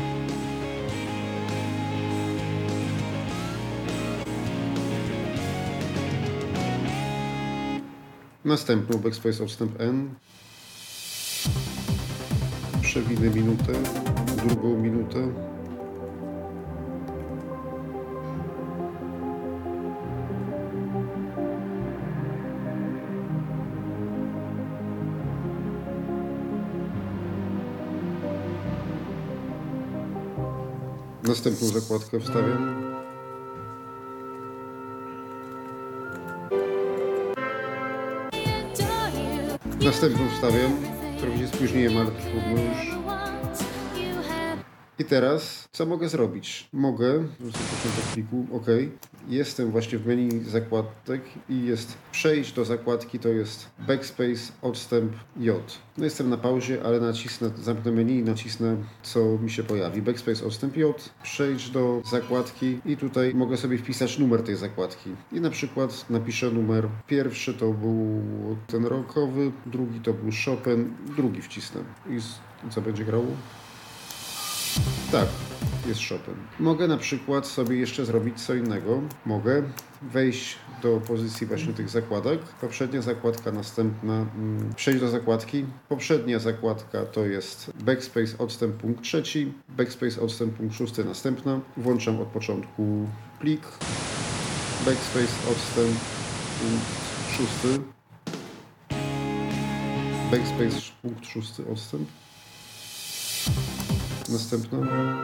Następną Backspace odstęp N. Przewinę minutę, drugą minutę. Następną zakładkę wstawiam. Następną wstawiam. Trochę się spóźniłem, ale trudno już. I teraz Co mogę zrobić? Mogę, początek pliku, OK. Jestem właśnie w menu zakładek i jest przejść do zakładki, to jest backspace, odstęp J. No jestem na pauzie, ale nacisnę, zamknę menu i nacisnę, co mi się pojawi. Backspace, odstęp J, przejść do zakładki i tutaj mogę sobie wpisać numer tej zakładki. I na przykład napiszę numer. Pierwszy to był ten rockowy, drugi to był Chopin, drugi wcisnę. I co będzie grało? Tak, jest Chopin. Mogę na przykład sobie jeszcze zrobić co innego. Mogę wejść do pozycji właśnie tych zakładek. Poprzednia zakładka, następna, przejść do zakładki. Poprzednia zakładka to jest backspace, odstęp punkt 3, backspace, odstęp punkt 6, następna. Włączam od początku plik, backspace, odstęp punkt 6, backspace, punkt 6, odstęp. Następna.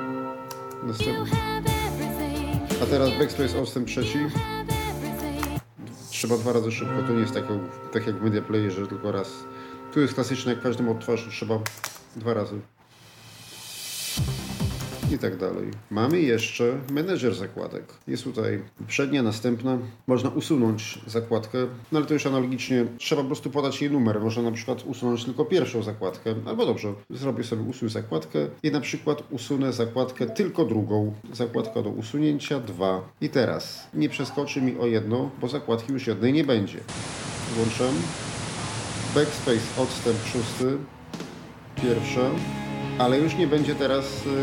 A teraz backspace, odstęp 3. Trzeba 2 razy szybko. To nie jest tak jak w Media Playerze, tylko raz. Tu jest klasyczne, jak w każdym odtwarzaczu trzeba 2 razy. I tak dalej. Mamy jeszcze menedżer zakładek. Jest tutaj przednia, następna. Można usunąć zakładkę, no ale to już analogicznie trzeba po prostu podać jej numer. Można na przykład usunąć tylko pierwszą zakładkę, albo dobrze, zrobię sobie usuń zakładkę i na przykład usunę zakładkę tylko drugą. Zakładka do usunięcia 2. I teraz nie przeskoczy mi o jedno, bo zakładki już jednej nie będzie. Włączam. Backspace, odstęp 6. Pierwsza. Ale już nie będzie teraz...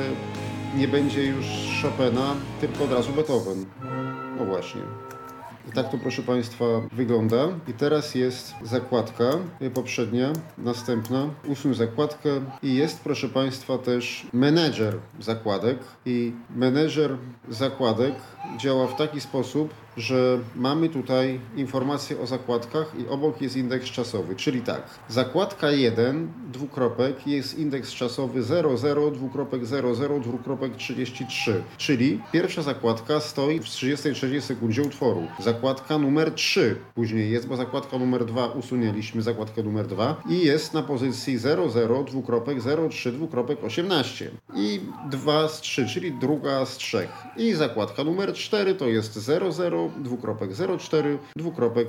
Nie będzie już Chopina, tylko od razu Beethoven. No właśnie. I tak to, proszę Państwa, wygląda. I teraz jest zakładka poprzednia, następna. Usuń zakładkę i jest, proszę Państwa, też menedżer zakładek. I menedżer zakładek działa w taki sposób, że mamy tutaj informacje o zakładkach i obok jest indeks czasowy, czyli tak, zakładka 1, dwukropek, jest indeks czasowy 00, dwukropek 00, dwukropek 33, czyli pierwsza zakładka stoi w 33 sekundzie utworu. Zakładka numer 3 później jest, bo zakładka numer 2 usunęliśmy, zakładkę numer 2 i jest na pozycji 00, dwukropek 03, dwukropek 18 i 2 z 3, czyli druga z 3 i zakładka numer 4 to jest 00, dwukropek 04, dwukropek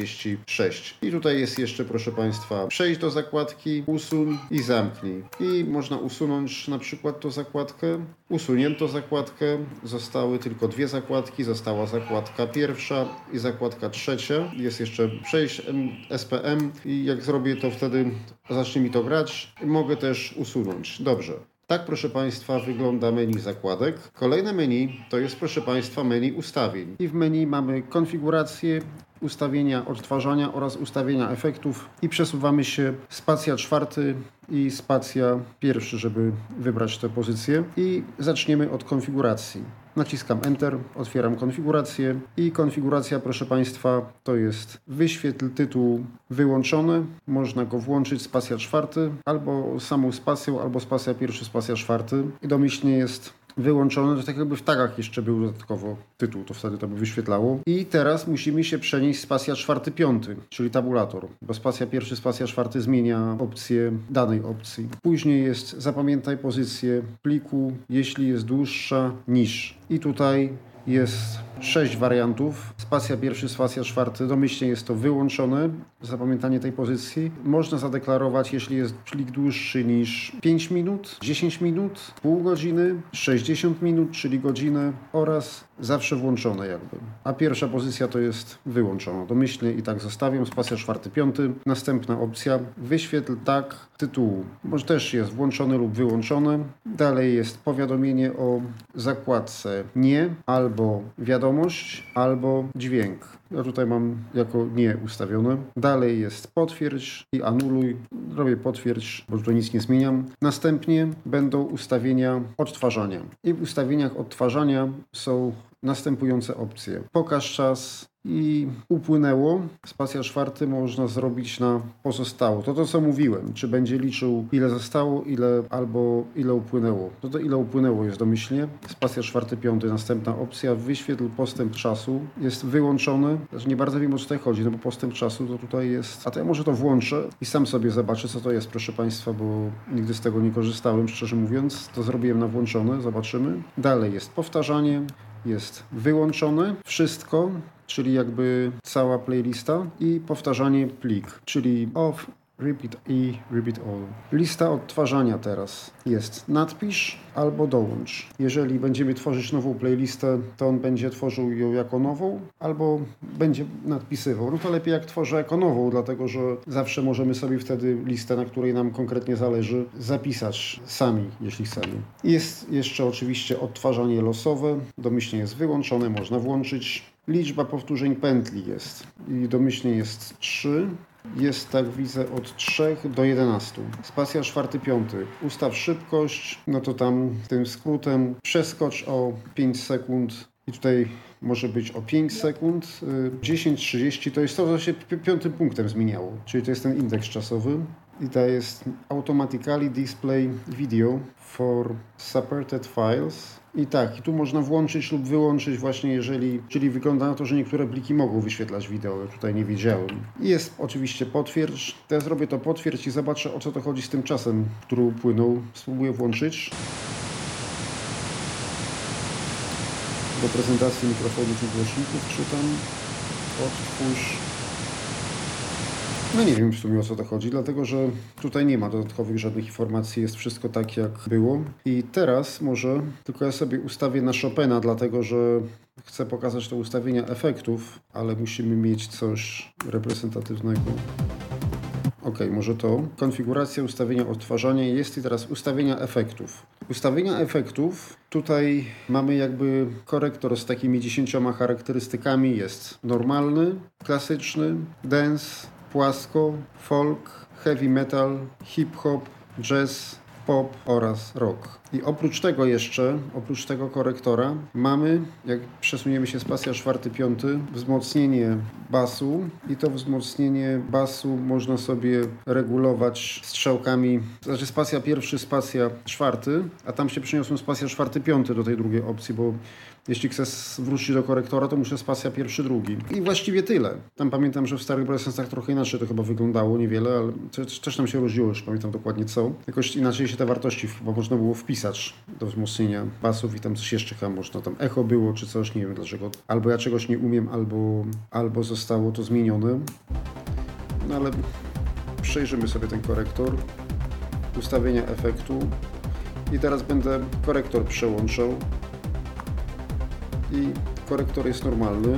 46. I tutaj jest jeszcze, proszę Państwa, przejść do zakładki, usuń i zamknij. I można usunąć na przykład tą zakładkę. Usunięto zakładkę, zostały tylko 2 zakładki, została zakładka pierwsza i zakładka trzecia. Jest jeszcze przejść SPM i jak zrobię to wtedy zacznie mi to grać. Mogę też usunąć. Dobrze. Tak, proszę Państwa, wygląda menu zakładek. Kolejne menu to jest, proszę Państwa, menu ustawień. I w menu mamy konfigurację, ustawienia odtwarzania oraz ustawienia efektów i przesuwamy się spacja 4 i spacja 1, żeby wybrać tę pozycję i zaczniemy od konfiguracji. Naciskam Enter, otwieram konfigurację i konfiguracja, proszę Państwa, to jest wyświetl tytuł wyłączony. Można go włączyć spacja 4 albo samą spacją, albo spacja 1, spacja 4 i domyślnie jest wyłączony, to tak jakby w tagach jeszcze był dodatkowo tytuł, to wtedy to by wyświetlało. I teraz musimy się przenieść spacja 4, 5, czyli tabulator, bo spacja 1, spacja 4 zmienia opcję danej opcji. Później jest zapamiętaj pozycję pliku, jeśli jest dłuższa niż. I tutaj jest 6 wariantów. Spacja 1, spacja 4. Domyślnie jest to wyłączone, zapamiętanie tej pozycji. Można zadeklarować, jeśli jest plik dłuższy niż 5 minut, 10 minut, pół godziny, 60 minut, czyli godzinę oraz zawsze włączone jakby. A pierwsza pozycja to jest wyłączona. Domyślnie i tak zostawiam. Spacja 4, 5. Następna opcja. Wyświetl tak tytułu. Może też jest włączony lub wyłączony. Dalej jest powiadomienie o zakładce nie, albo wiadomość, albo dźwięk. Ja tutaj mam jako nie ustawione. Dalej jest potwierdź i anuluj. Robię potwierdź, bo tutaj nic nie zmieniam. Następnie będą ustawienia odtwarzania. I w ustawieniach odtwarzania są następujące opcje. Pokaż czas, i upłynęło. Spacja 4 można zrobić na pozostało. To co mówiłem, czy będzie liczył ile zostało, albo ile upłynęło. To ile upłynęło jest domyślnie. Spacja 4, 5, następna opcja. Wyświetl postęp czasu. Jest wyłączony. Znaczy nie bardzo wiem, o co tutaj chodzi, no bo postęp czasu to tutaj jest. A to ja może to włączę i sam sobie zobaczę, co to jest, proszę Państwa, bo nigdy z tego nie korzystałem, szczerze mówiąc. To zrobiłem na włączone, zobaczymy. Dalej jest powtarzanie, jest wyłączone, wszystko, czyli jakby cała playlista i powtarzanie plik, czyli off, repeat i repeat all. Lista odtwarzania teraz jest nadpisz albo dołącz. Jeżeli będziemy tworzyć nową playlistę, to on będzie tworzył ją jako nową albo będzie nadpisywał. No to lepiej jak tworzę jako nową, dlatego że zawsze możemy sobie wtedy listę, na której nam konkretnie zależy, zapisać sami, jeśli chcemy. Jest jeszcze oczywiście odtwarzanie losowe, domyślnie jest wyłączone, można włączyć. Liczba powtórzeń pętli jest i domyślnie jest 3. Jest, tak widzę, od 3 do 11. Spacja 4, 5. Ustaw szybkość, no to tam tym skrótem przeskocz o 5 sekund i tutaj może być o 5 sekund. 10:30 to jest to, co się 5. punktem zmieniało, czyli to jest ten indeks czasowy. I to jest Automatically Display Video for Separated Files. I tak, i tu można włączyć lub wyłączyć właśnie czyli wygląda na to, że niektóre pliki mogą wyświetlać wideo, ja tutaj nie wiedziałem. I jest oczywiście potwierdź. Teraz zrobię to potwierdź i zobaczę, o co to chodzi z tym czasem, który upłynął. Spróbuję włączyć. Do prezentacji mikrofonów i głośników czytam. Odtwórz. No nie wiem w sumie, o co to chodzi, dlatego że tutaj nie ma dodatkowych żadnych informacji, jest wszystko tak jak było. I teraz może tylko ja sobie ustawię na Chopina, dlatego że chcę pokazać to ustawienia efektów, ale musimy mieć coś reprezentatywnego. Ok, może to. Konfiguracja, ustawienia, odtwarzania jest i teraz ustawienia efektów. Ustawienia efektów, tutaj mamy jakby korektor z takimi 10 charakterystykami. Jest normalny, klasyczny, dance, płasko, folk, heavy metal, hip-hop, jazz, pop oraz rock. I oprócz tego korektora mamy, jak przesuniemy się spacja 4, 5, wzmocnienie basu i to wzmocnienie basu można sobie regulować strzałkami, znaczy spacja 1, spacja 4, a tam się przeniosłem spacja 4, 5 do tej drugiej opcji, bo jeśli chcę wrócić do korektora, to muszę spacja 1, 2. I właściwie tyle. Tam pamiętam, że w starych presensach trochę inaczej to chyba wyglądało, niewiele, ale też tam się różniło, już pamiętam dokładnie co. Jakoś inaczej się te wartości chyba można było wpisać do wzmocnienia basów i tam coś jeszcze chyba można, tam echo było czy coś, nie wiem dlaczego. Albo ja czegoś nie umiem, albo zostało to zmienione. No ale przejrzymy sobie ten korektor, ustawienia efektu i teraz będę korektor przełączał. I korektor jest normalny.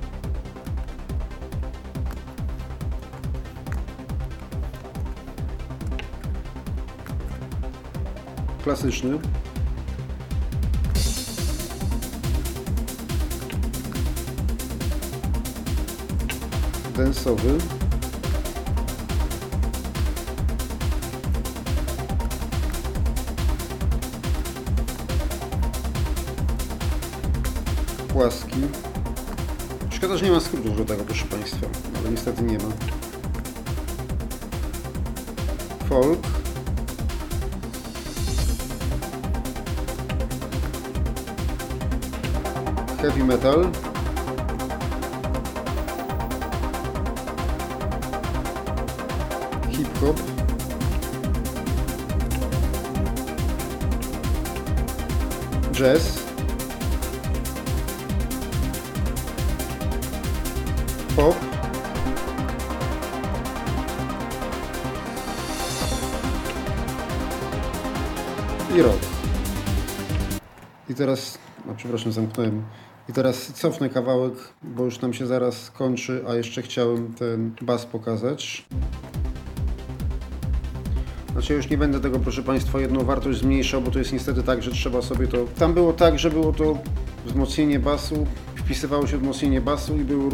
Klasyczny. Densowy. Płaski. Szkoda, że nie ma skrótów do tego, proszę Państwa, ale niestety nie ma. Folk. Heavy metal. Hip-hop. Jazz. Pop. I rock. I teraz, przepraszam, zamknąłem. I teraz cofnę kawałek, bo już nam się zaraz kończy, a jeszcze chciałem ten bas pokazać. Znaczy już nie będę tego, proszę Państwa, jedną wartość zmniejszał, bo to jest niestety tak, że trzeba sobie to... Tam było tak, że było to wzmocnienie basu, wpisywało się wzmocnienie basu i były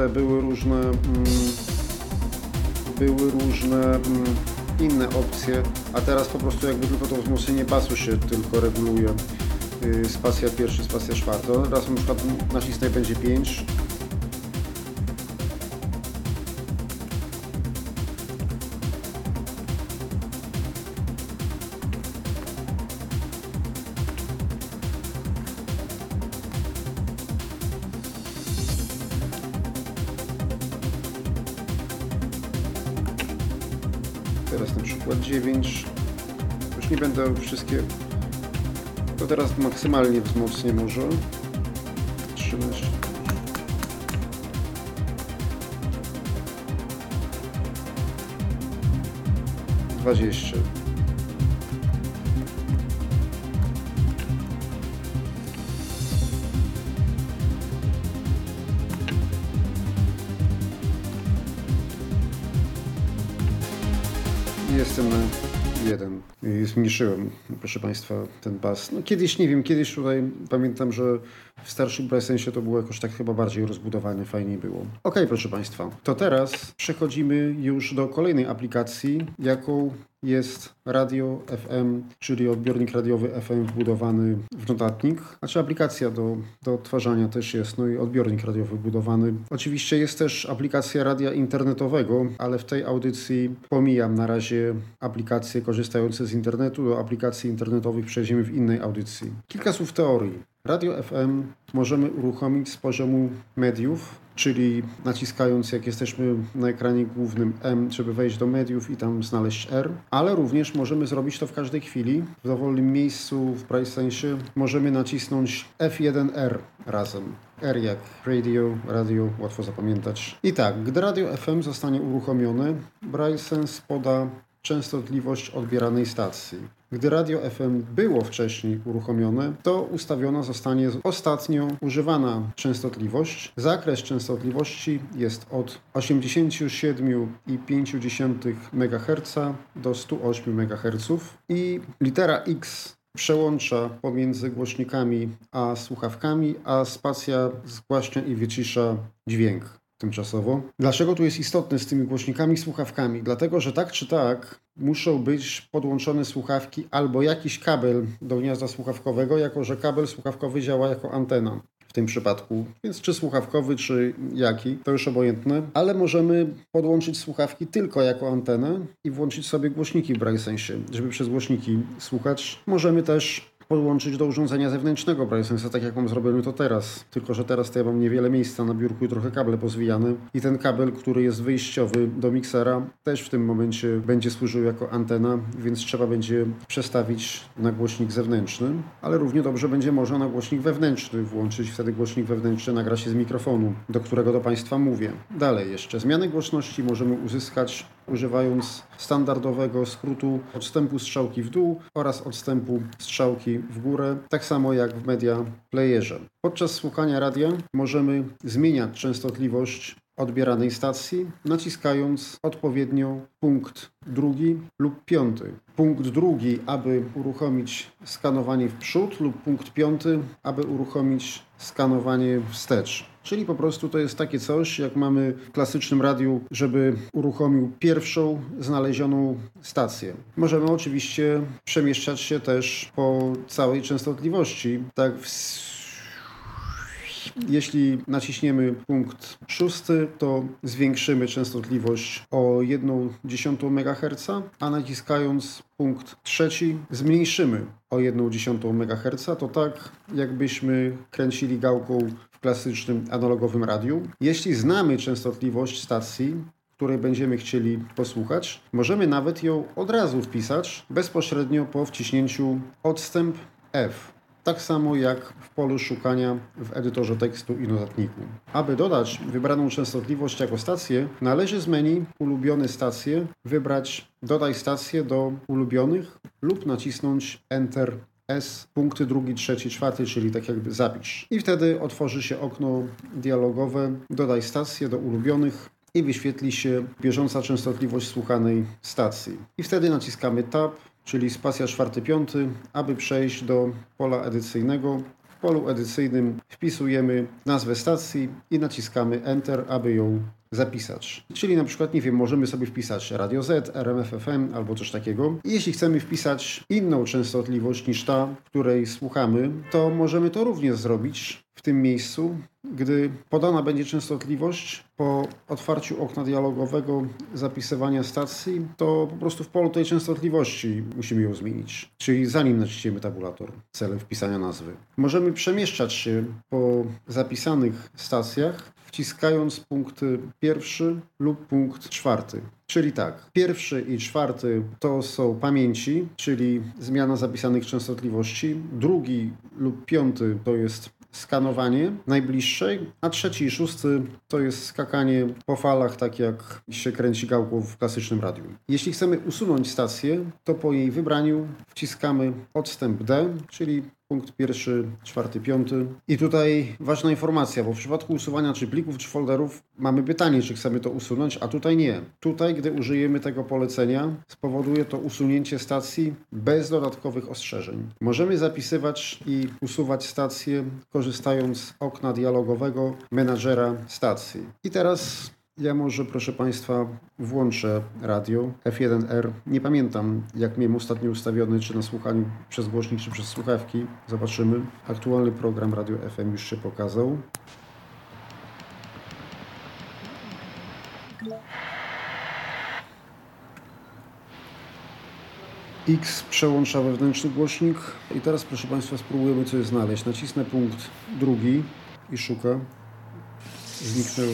różne inne opcje, a teraz po prostu jakby tylko to wzmocnienie basu się tylko reguluje. Spacja 1, spacja 4. Teraz na przykład nacisnę będzie 5. Teraz na przykład 9. Już nie będę wszystkie... To teraz maksymalnie wzmocnię może. 13. Dwadzieścia. Jestem na 1. I zmniejszyłem, proszę Państwa, ten bas. No kiedyś, nie wiem, kiedyś tutaj pamiętam, że w starszym BraceSensie to było jakoś tak chyba bardziej rozbudowane, fajniej było. Ok, proszę Państwa, to teraz przechodzimy już do kolejnej aplikacji, jaką jest radio FM, czyli odbiornik radiowy FM wbudowany w notatnik. Znaczy aplikacja do odtwarzania też jest, no i odbiornik radiowy wbudowany. Oczywiście jest też aplikacja radia internetowego, ale w tej audycji pomijam na razie aplikacje korzystające z internetu. Do aplikacji internetowych przejdziemy w innej audycji. Kilka słów teorii. Radio FM możemy uruchomić z poziomu mediów, czyli naciskając, jak jesteśmy na ekranie głównym M, żeby wejść do mediów i tam znaleźć R, ale również możemy zrobić to w każdej chwili. W dowolnym miejscu w BraceSensie możemy nacisnąć F1R razem. R jak radio, łatwo zapamiętać. I tak, gdy radio FM zostanie uruchomione, BraceSense poda częstotliwość odbieranej stacji. Gdy radio FM było wcześniej uruchomione, to ustawiona zostanie ostatnio używana częstotliwość. Zakres częstotliwości jest od 87,5 MHz do 108 MHz i litera X przełącza pomiędzy głośnikami a słuchawkami, a spacja zgłaśnia i wycisza dźwięk tymczasowo. Dlaczego tu jest istotne z tymi głośnikami i słuchawkami? Dlatego, że tak czy tak muszą być podłączone słuchawki albo jakiś kabel do gniazda słuchawkowego, jako że kabel słuchawkowy działa jako antena w tym przypadku. Więc czy słuchawkowy, czy jaki, to już obojętne. Ale możemy podłączyć słuchawki tylko jako antenę i włączyć sobie głośniki w BraceSensie, żeby przez głośniki słuchać. Możemy też podłączyć do urządzenia zewnętrznego BraceSense, tak jak mam zrobione to teraz. Tylko że teraz to ja mam niewiele miejsca na biurku i trochę kable pozwijane. I ten kabel, który jest wyjściowy do miksera, też w tym momencie będzie służył jako antena, więc trzeba będzie przestawić na głośnik zewnętrzny. Ale równie dobrze będzie można na głośnik wewnętrzny włączyć. Wtedy głośnik wewnętrzny nagra się z mikrofonu, do którego do Państwa mówię. Dalej jeszcze. Zmianę głośności możemy uzyskać używając standardowego skrótu odstępu strzałki w dół oraz odstępu strzałki w górę, tak samo jak w media playerze. Podczas słuchania radia możemy zmieniać częstotliwość odbieranej stacji, naciskając odpowiednio punkt 2 lub 5. Punkt 2, aby uruchomić skanowanie w przód, lub punkt 5, aby uruchomić skanowanie wstecz. Czyli po prostu to jest takie coś, jak mamy w klasycznym radiu, żeby uruchomił pierwszą znalezioną stację. Możemy oczywiście przemieszczać się też po całej częstotliwości, tak jeśli naciśniemy punkt 6, to zwiększymy częstotliwość o 1/10 MHz, a naciskając punkt 3 zmniejszymy o 1/10 MHz. To tak, jakbyśmy kręcili gałką w klasycznym analogowym radiu. Jeśli znamy częstotliwość stacji, której będziemy chcieli posłuchać, możemy nawet ją od razu wpisać bezpośrednio po wciśnięciu odstęp F. Tak samo jak w polu szukania w edytorze tekstu i notatniku. Aby dodać wybraną częstotliwość jako stację, należy z menu Ulubione stacje wybrać Dodaj stację do ulubionych lub nacisnąć Enter S, punkty 2, 3, 4, czyli tak jakby zapisz. I wtedy otworzy się okno dialogowe Dodaj stację do ulubionych i wyświetli się bieżąca częstotliwość słuchanej stacji. I wtedy naciskamy Tab, czyli spacja 4, 5, aby przejść do pola edycyjnego. W polu edycyjnym wpisujemy nazwę stacji i naciskamy Enter, aby ją zapisać. Czyli na przykład, nie wiem, możemy sobie wpisać Radio Z, RMF FM albo coś takiego. I jeśli chcemy wpisać inną częstotliwość niż ta, której słuchamy, to możemy to również zrobić w tym miejscu. Gdy podana będzie częstotliwość po otwarciu okna dialogowego zapisywania stacji, to po prostu w polu tej częstotliwości musimy ją zmienić. Czyli zanim naciśniemy tabulator celem wpisania nazwy. Możemy przemieszczać się po zapisanych stacjach. wciskając punkty 1 lub punkt 4. Czyli tak, 1 i 4 to są pamięci, czyli zmiana zapisanych częstotliwości. 2 lub 5 to jest skanowanie najbliższej, a 3 i 6 to jest skakanie po falach, tak jak się kręci gałką w klasycznym radiu. Jeśli chcemy usunąć stację, to po jej wybraniu wciskamy odstęp D, czyli punkt 1, 4, 5. I tutaj ważna informacja, bo w przypadku usuwania czy plików, czy folderów mamy pytanie, czy chcemy to usunąć, a tutaj nie. Tutaj, gdy użyjemy tego polecenia, spowoduje to usunięcie stacji bez dodatkowych ostrzeżeń. Możemy zapisywać i usuwać stacje, korzystając z okna dialogowego menadżera stacji. I teraz ja może, proszę Państwa, włączę radio F1R. Nie pamiętam, jak miałem ostatnio ustawiony, czy na słuchaniu przez głośnik, czy przez słuchawki. Zobaczymy. Aktualny program Radio FM już się pokazał. X przełącza wewnętrzny głośnik. I teraz, proszę Państwa, spróbujemy coś znaleźć. Nacisnę punkt 2 i szukam. Zniknęło.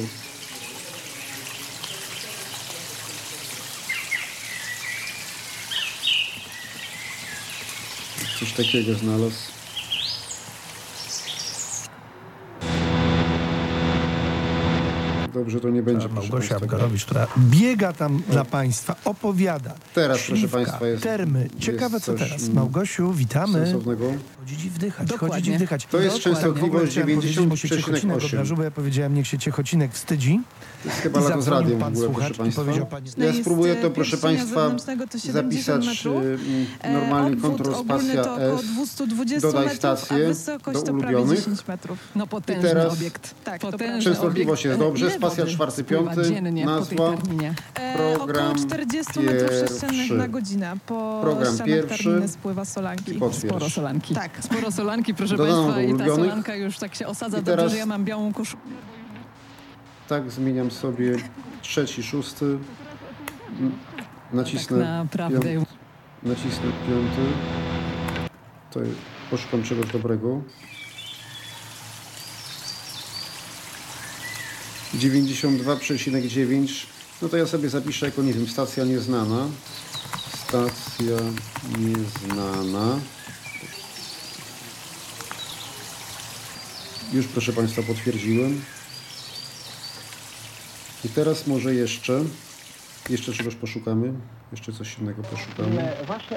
Coś takiego znalazł. Dobrze, to nie będzie. Małgosia Wygarowicz, która biega tam dla Państwa, opowiada. Teraz, Śliwka, proszę Państwa, jest termy. Ciekawe, co teraz. Małgosiu, witamy. Sensownego. Chodzić i wdychać, Dokładnie. chodzić i wdychać. To jest częstotliwość 90,8. Bo ja powiedziałem, niech się Ciechocinek wstydzi. To jest chyba lato z radiem w ogóle, proszę Państwa. Ja spróbuję to, proszę Państwa, zapisać normalnie Ctrl Spacja S. Dodaj stację do ulubionych. No potężny teraz obiekt. Tak, częstotliwość jest dobrze. Spacja 4, 5. Nazwa. Program około 40 metrów sześciennych pierwszy. na godzinę. Po Program ścianach pierwszy. terminy spływa solanki. Sporo solanki. Tak. Sporo solanki, proszę Dodano Państwa, do i ta ulubionych. solanka już tak się osadza I dobrze, teraz- że ja mam białą koszulkę. Tak, zmieniam sobie 3, 6. Nacisnę Tak naprawdę. Nacisnę 5. To poszukam czegoś dobrego. 92,9. No to ja sobie zapiszę jako, nie wiem, stacja nieznana. Stacja nieznana. Już, proszę Państwa, potwierdziłem. I teraz może jeszcze czegoś poszukamy. Jeszcze coś innego poszukamy.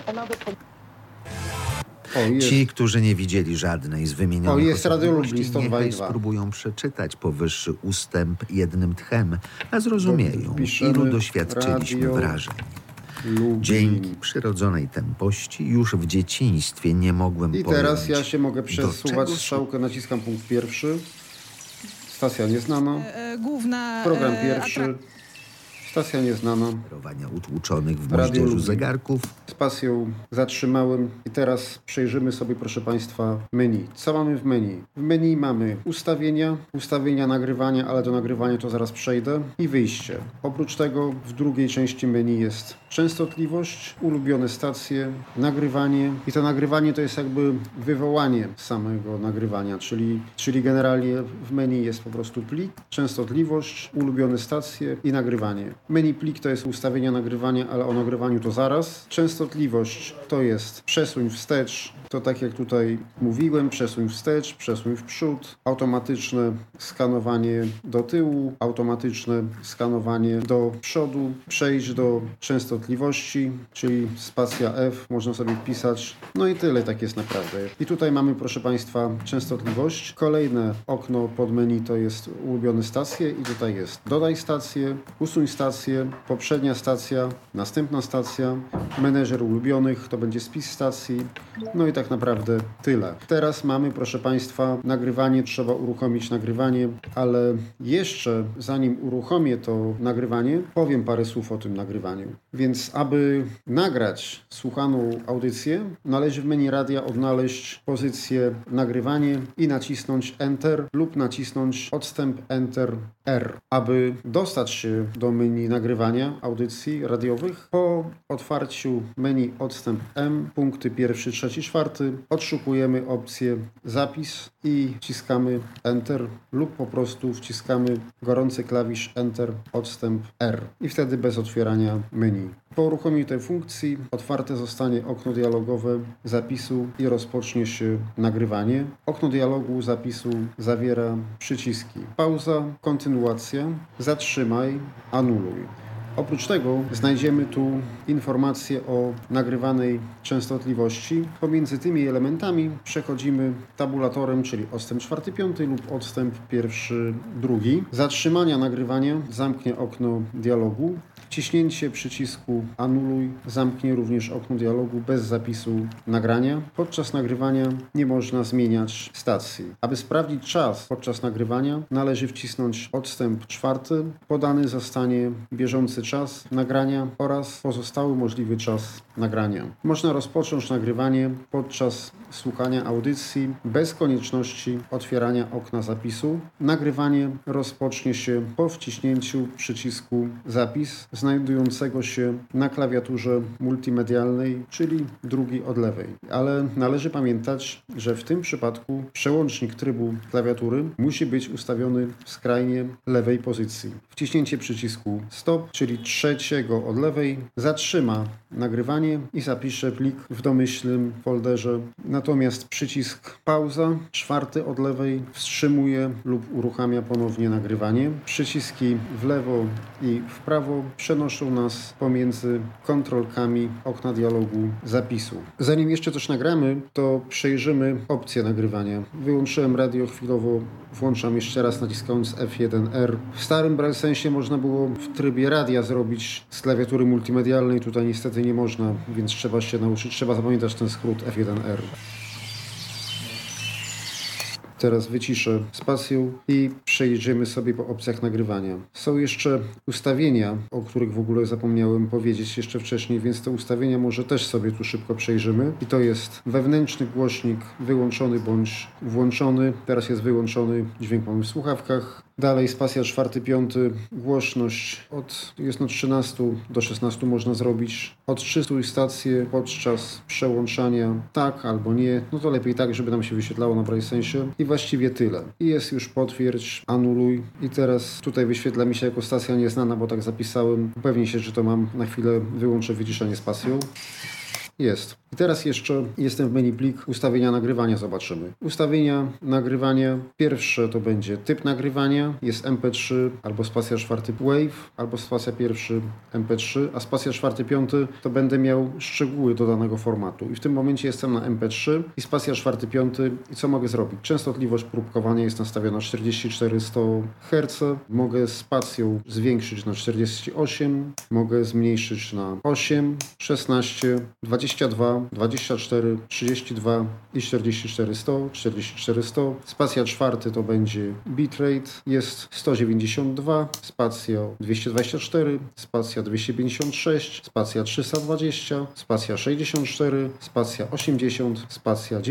O, jest. Ci, którzy nie widzieli żadnej z wymienionych jest Radio Lublin osobowości, 102,2. niechaj spróbują przeczytać powyższy ustęp jednym tchem, a zrozumieją, Wpiszemy ilu doświadczyliśmy Radio wrażeń. Lublin. Dzięki przyrodzonej tempości już w dzieciństwie nie mogłem I pojąć, teraz ja się mogę do przesuwać czego strzałkę, naciskam punkt 1. Stacja nieznana. Główna Program 1. Stacja nieznana. sterowania utłuczonych w Radio moździerzu Lublin. zegarków. Spacją zatrzymałem i teraz przejrzymy sobie, proszę Państwa, menu. Co mamy w menu? W menu mamy ustawienia nagrywania, ale do nagrywania to zaraz przejdę, i wyjście. Oprócz tego w drugiej części menu jest częstotliwość, ulubione stacje, nagrywanie, i to nagrywanie to jest jakby wywołanie samego nagrywania, czyli generalnie w menu jest po prostu plik, częstotliwość, ulubione stacje i nagrywanie. Menu plik to jest ustawienia nagrywania, ale o nagrywaniu to zaraz. Częstotliwość to jest przesuń wstecz, to tak jak tutaj mówiłem, przesuń wstecz, przesuń w przód, automatyczne skanowanie do tyłu, automatyczne skanowanie do przodu, przejść do częstotliwości, czyli spacja F, można sobie wpisać. No i tyle, tak jest naprawdę. I tutaj mamy, proszę Państwa, częstotliwość. Kolejne okno pod menu to jest ulubione stacje i tutaj jest dodaj stację, usuń stację, poprzednia stacja, następna stacja, menedżer ulubionych, to będzie spis stacji. No i tak naprawdę tyle. Teraz mamy, proszę Państwa, nagrywanie. Trzeba uruchomić nagrywanie, ale jeszcze zanim uruchomię to nagrywanie, powiem parę słów o tym nagrywaniu. Więc aby nagrać słuchaną audycję, należy w menu radia odnaleźć pozycję nagrywanie i nacisnąć Enter lub nacisnąć odstęp Enter R. Aby dostać się do menu menu nagrywania audycji radiowych. Po otwarciu menu odstęp M, punkty 1, 3, 4, odszukujemy opcję zapis i wciskamy Enter lub po prostu wciskamy gorący klawisz Enter odstęp R i wtedy bez otwierania menu. Po uruchomieniu tej funkcji otwarte zostanie okno dialogowe zapisu i rozpocznie się nagrywanie. Okno dialogu zapisu zawiera przyciski pauza, kontynuacja, zatrzymaj, anuluj. Oprócz tego znajdziemy tu informacje o nagrywanej częstotliwości. Pomiędzy tymi elementami przechodzimy tabulatorem, czyli odstęp 4, 5 lub odstęp 1, 2. Zatrzymania nagrywania zamknie okno dialogu. Wciśnięcie przycisku anuluj zamknie również okno dialogu bez zapisu nagrania. Podczas nagrywania nie można zmieniać stacji. Aby sprawdzić czas podczas nagrywania należy wcisnąć odstęp 4. Podany zostanie bieżący czas nagrania oraz pozostały możliwy czas nagrania. Można rozpocząć nagrywanie podczas słuchania audycji bez konieczności otwierania okna zapisu. Nagrywanie rozpocznie się po wciśnięciu przycisku zapis znajdującego się na klawiaturze multimedialnej, czyli drugi od lewej. Ale należy pamiętać, że w tym przypadku przełącznik trybu klawiatury musi być ustawiony w skrajnie lewej pozycji. Wciśnięcie przycisku stop, czyli trzeciego od lewej, zatrzyma nagrywanie i zapisze plik w domyślnym folderze. Natomiast przycisk pauza, 4 od lewej, wstrzymuje lub uruchamia ponownie nagrywanie. Przyciski w lewo i w prawo przenoszą nas pomiędzy kontrolkami okna dialogu zapisu. Zanim jeszcze coś nagramy, to przejrzymy opcje nagrywania. Wyłączyłem radio chwilowo, włączam jeszcze raz naciskając F1R. W starym BrailleSensie można było w trybie radia zrobić z klawiatury multimedialnej, tutaj niestety nie można, więc trzeba się nauczyć, trzeba zapamiętać ten skrót F1R. Teraz wyciszę spacją i przejdziemy sobie po opcjach nagrywania. Są jeszcze ustawienia, o których w ogóle zapomniałem powiedzieć jeszcze wcześniej, więc te ustawienia może też sobie tu szybko przejrzymy. I to jest wewnętrzny głośnik wyłączony bądź włączony. Teraz jest wyłączony, dźwięk mamy w słuchawkach. Dalej spacja 4, 5, głośność jest na 13 do 16 można zrobić. Odczystuj stację podczas przełączania tak albo nie. No to lepiej tak, żeby nam się wyświetlało na BrailleSensie. I właściwie tyle. I jest już potwierdź, anuluj. I teraz tutaj wyświetla mi się jako stacja nieznana, bo tak zapisałem. Upewnij się, że to mam. Na chwilę wyłączę wyciszenie spacją. Jest. I teraz jeszcze jestem w menu plik ustawienia nagrywania, zobaczymy. Ustawienia nagrywania. Pierwsze to będzie typ nagrywania. Jest MP3 albo spacja 4 Wave, albo spacja 1 MP3, a spacja 4 5 to będę miał szczegóły do danego formatu. I w tym momencie jestem na MP3 i spacja 4 5 i co mogę zrobić? Częstotliwość próbkowania jest nastawiona 44-100 Hz. Mogę spacją zwiększyć na 48, mogę zmniejszyć na 8, 16, 22, 24, 32 i 44-100, 44-100. Spacja 4 to będzie bitrate, jest 192, spacja 224, spacja 256, spacja 320, spacja 64, spacja 80, spacja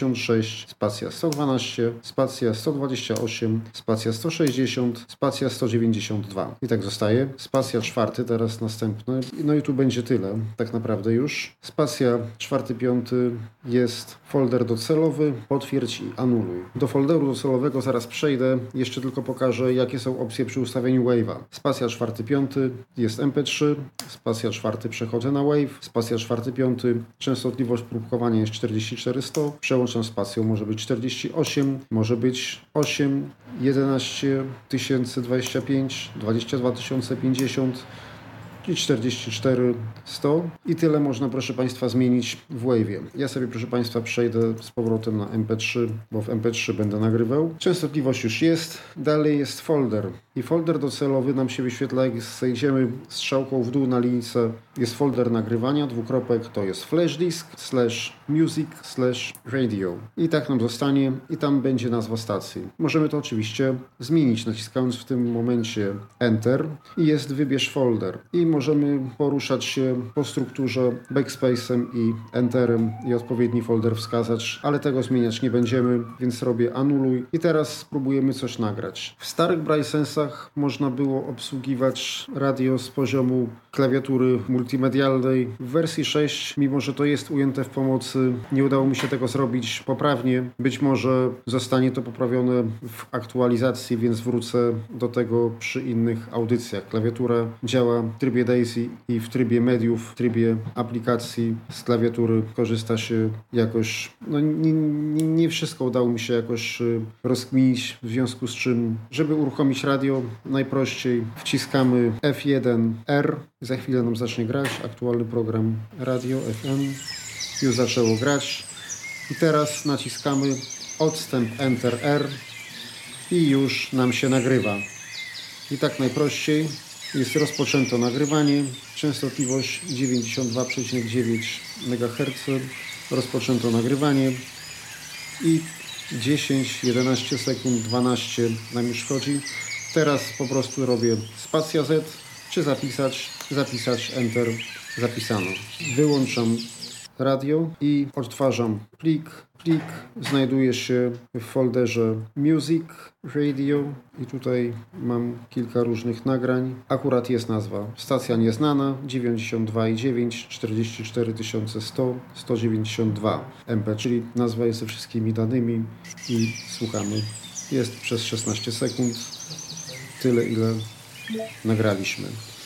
96, spacja 112, spacja 128, spacja 160, spacja 192. I tak zostaje. Spacja 4 teraz następne. No i tu będzie tyle tak naprawdę już. Spacja 4, 5 jest folder docelowy, potwierdź i anuluj. Do folderu docelowego zaraz przejdę, jeszcze tylko pokażę, jakie są opcje przy ustawieniu wave'a. Spacja 4, 5 jest MP3, spacja 4 przechodzę na wave, spacja 4, 5 częstotliwość próbkowania jest 44-100, przełączam spacją, może być 48, może być 8, 11 025, 22 050 i 44-100 i tyle można, proszę Państwa, zmienić w Wave'ie. Ja sobie, proszę Państwa, przejdę z powrotem na MP3, bo w MP3 będę nagrywał. Częstotliwość już jest, dalej jest folder i folder docelowy nam się wyświetla, jak zejdziemy strzałką w dół na linijce, jest folder nagrywania, dwukropek, to jest flash disk, /music, /radio i tak nam zostanie i tam będzie nazwa stacji. Możemy to oczywiście zmienić, naciskając w tym momencie Enter i jest wybierz folder i możemy poruszać się po strukturze backspace'em i Enterem i odpowiedni folder wskazać, ale tego zmieniać nie będziemy, więc robię anuluj i teraz spróbujemy coś nagrać. W starych BrailleSensach czasach można było obsługiwać radio z poziomu klawiatury multimedialnej. W wersji 6, mimo że to jest ujęte w pomocy, nie udało mi się tego zrobić poprawnie. Być może zostanie to poprawione w aktualizacji, więc wrócę do tego przy innych audycjach. Klawiatura działa w trybie DAISY i w trybie mediów, w trybie aplikacji. Z klawiatury korzysta się jakoś, nie wszystko udało mi się jakoś rozkminić, w związku z czym, żeby uruchomić radio, najprościej wciskamy F1R. Za chwilę nam zacznie grać aktualny program radio FM. Już zaczęło grać. I teraz naciskamy odstęp Enter R i już nam się nagrywa. I tak najprościej jest rozpoczęto nagrywanie. Częstotliwość 92,9 MHz. Rozpoczęto nagrywanie i 10, 11 sekund, 12 nam już chodzi. Teraz po prostu robię spacja Z, czy zapisać Enter, zapisano. Wyłączam radio i odtwarzam plik. Plik znajduje się w folderze Music, Radio i tutaj mam kilka różnych nagrań. Akurat jest nazwa stacja nieznana 92,9 44100 192 MP, czyli nazwa jest ze wszystkimi danymi i słuchamy. Jest przez 16 sekund tyle, ile nagraliśmy.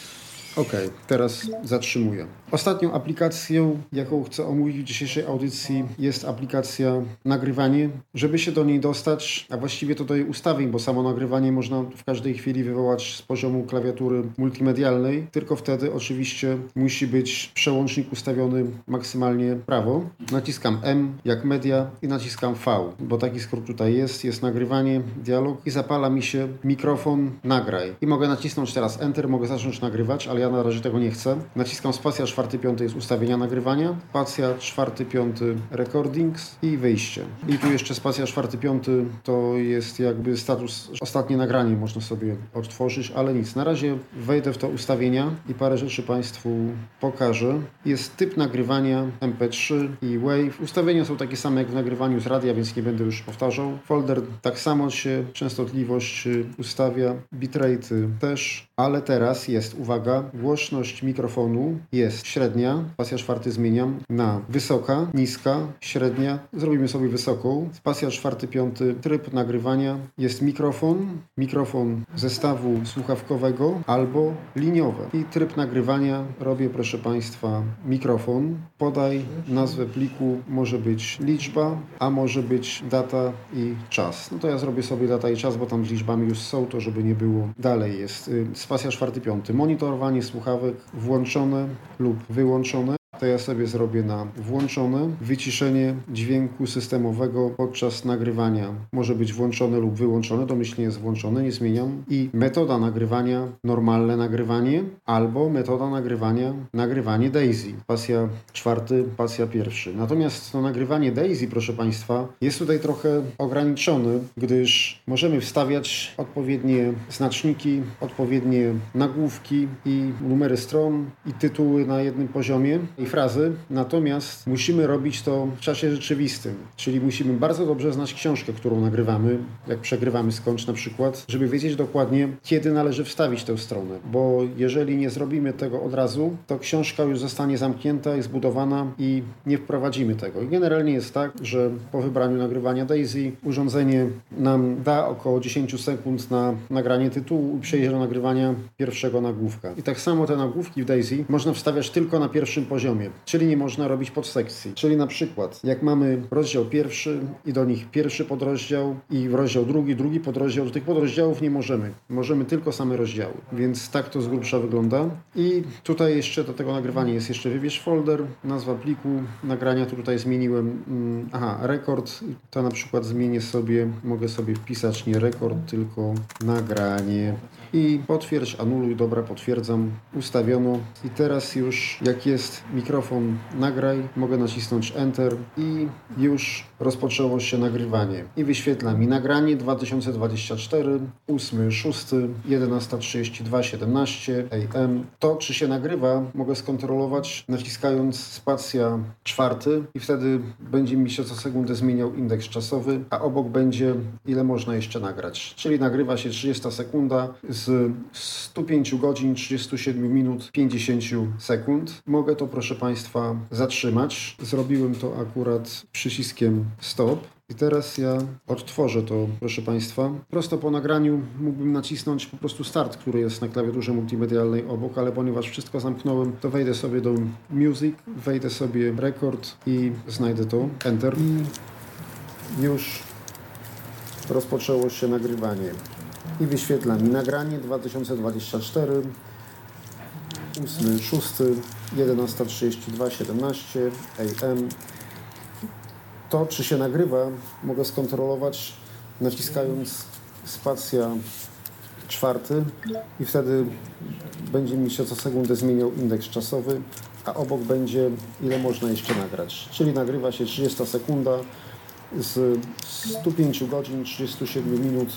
Ok, teraz zatrzymuję. Ostatnią aplikacją, jaką chcę omówić w dzisiejszej audycji, jest aplikacja nagrywanie. Żeby się do niej dostać, a właściwie to do jej ustawień, bo samo nagrywanie można w każdej chwili wywołać z poziomu klawiatury multimedialnej, tylko wtedy oczywiście musi być przełącznik ustawiony maksymalnie prawo. Naciskam M jak media i naciskam V, bo taki skrót tutaj jest nagrywanie, dialog i zapala mi się mikrofon nagraj. I mogę nacisnąć teraz Enter, mogę zacząć nagrywać, ale ja na razie tego nie chcę. Naciskam spacja 4-5 jest ustawienia nagrywania, spacja 4-5 recordings i wyjście. I tu jeszcze spacja 4-5 to jest jakby status ostatnie nagranie, można sobie odtworzyć, ale nic. Na razie wejdę w to ustawienia i parę rzeczy Państwu pokażę. Jest typ nagrywania MP3 i Wave. Ustawienia są takie same jak w nagrywaniu z radia, więc nie będę już powtarzał. Folder tak samo się, częstotliwość ustawia, bitrate też, ale teraz jest, uwaga, głośność mikrofonu jest średnia, spacja 4 zmieniam na wysoka, niska, średnia, zrobimy sobie wysoką, spacja 4-5 tryb nagrywania jest mikrofon zestawu słuchawkowego albo liniowe i tryb nagrywania robię, proszę Państwa, mikrofon, podaj nazwę pliku, może być liczba, a może być data i czas. No to ja zrobię sobie data i czas, bo tam z liczbami już są, to żeby nie było. Dalej jest spacja 4-5, monitorowanie słuchawek włączone lub wyłączone. To ja sobie zrobię na włączone. Wyciszenie dźwięku systemowego podczas nagrywania może być włączone lub wyłączone. Domyślnie jest włączone, nie zmieniam. I metoda nagrywania, normalne nagrywanie albo metoda nagrywanie DAISY. Spacja 4, spacja 1. Natomiast to nagrywanie DAISY, proszę Państwa, jest tutaj trochę ograniczone, gdyż możemy wstawiać odpowiednie znaczniki, odpowiednie nagłówki i numery stron i tytuły na jednym poziomie i frazy, natomiast musimy robić to w czasie rzeczywistym, czyli musimy bardzo dobrze znać książkę, którą nagrywamy, jak przegrywamy skądś na przykład, żeby wiedzieć dokładnie, kiedy należy wstawić tę stronę, bo jeżeli nie zrobimy tego od razu, to książka już zostanie zamknięta i zbudowana i nie wprowadzimy tego. I generalnie jest tak, że po wybraniu nagrywania DAISY urządzenie nam da około 10 sekund na nagranie tytułu i przejdzie do nagrywania pierwszego nagłówka. I tak samo te nagłówki w DAISY można wstawiać tylko na pierwszym poziomie, czyli nie można robić podsekcji. Czyli na przykład, jak mamy rozdział pierwszy i do nich pierwszy podrozdział i rozdział drugi podrozdział, do tych podrozdziałów nie możemy. Możemy tylko same rozdziały. Więc tak to z grubsza wygląda. I tutaj jeszcze do tego nagrywania jest jeszcze wybierz folder, nazwa pliku nagrania, tu tutaj zmieniłem, rekord, to na przykład zmienię sobie, mogę sobie wpisać nie rekord, tylko nagranie. I potwierdź, anuluj, dobra, potwierdzam, ustawiono. I teraz już jak jest mikrofon mikrofon nagraj, mogę nacisnąć Enter i już rozpoczęło się nagrywanie. I wyświetla mi nagranie 2024, 8/6, 11:32:17 AM. To, czy się nagrywa, mogę skontrolować naciskając spacja 4 i wtedy będzie mi się co sekundę zmieniał indeks czasowy, a obok będzie ile można jeszcze nagrać. Czyli nagrywa się 30 sekunda z 105 godzin, 37 minut, 50 sekund. Mogę to, proszę Państwa, zatrzymać. Zrobiłem to akurat przyciskiem stop. I teraz ja odtworzę to, proszę Państwa. Prosto po nagraniu mógłbym nacisnąć po prostu start, który jest na klawiaturze multimedialnej obok, ale ponieważ wszystko zamknąłem, to wejdę sobie do Music, wejdę sobie Record i znajdę to, Enter. I już rozpoczęło się nagrywanie. I wyświetla mi nagranie 2024, 8/6, 11:32:17 AM. To, czy się nagrywa, mogę skontrolować naciskając spacja 4 i wtedy będzie mi się co sekundę zmieniał indeks czasowy, a obok będzie ile można jeszcze nagrać. Czyli nagrywa się 30 sekunda z 105 godzin, 37 minut,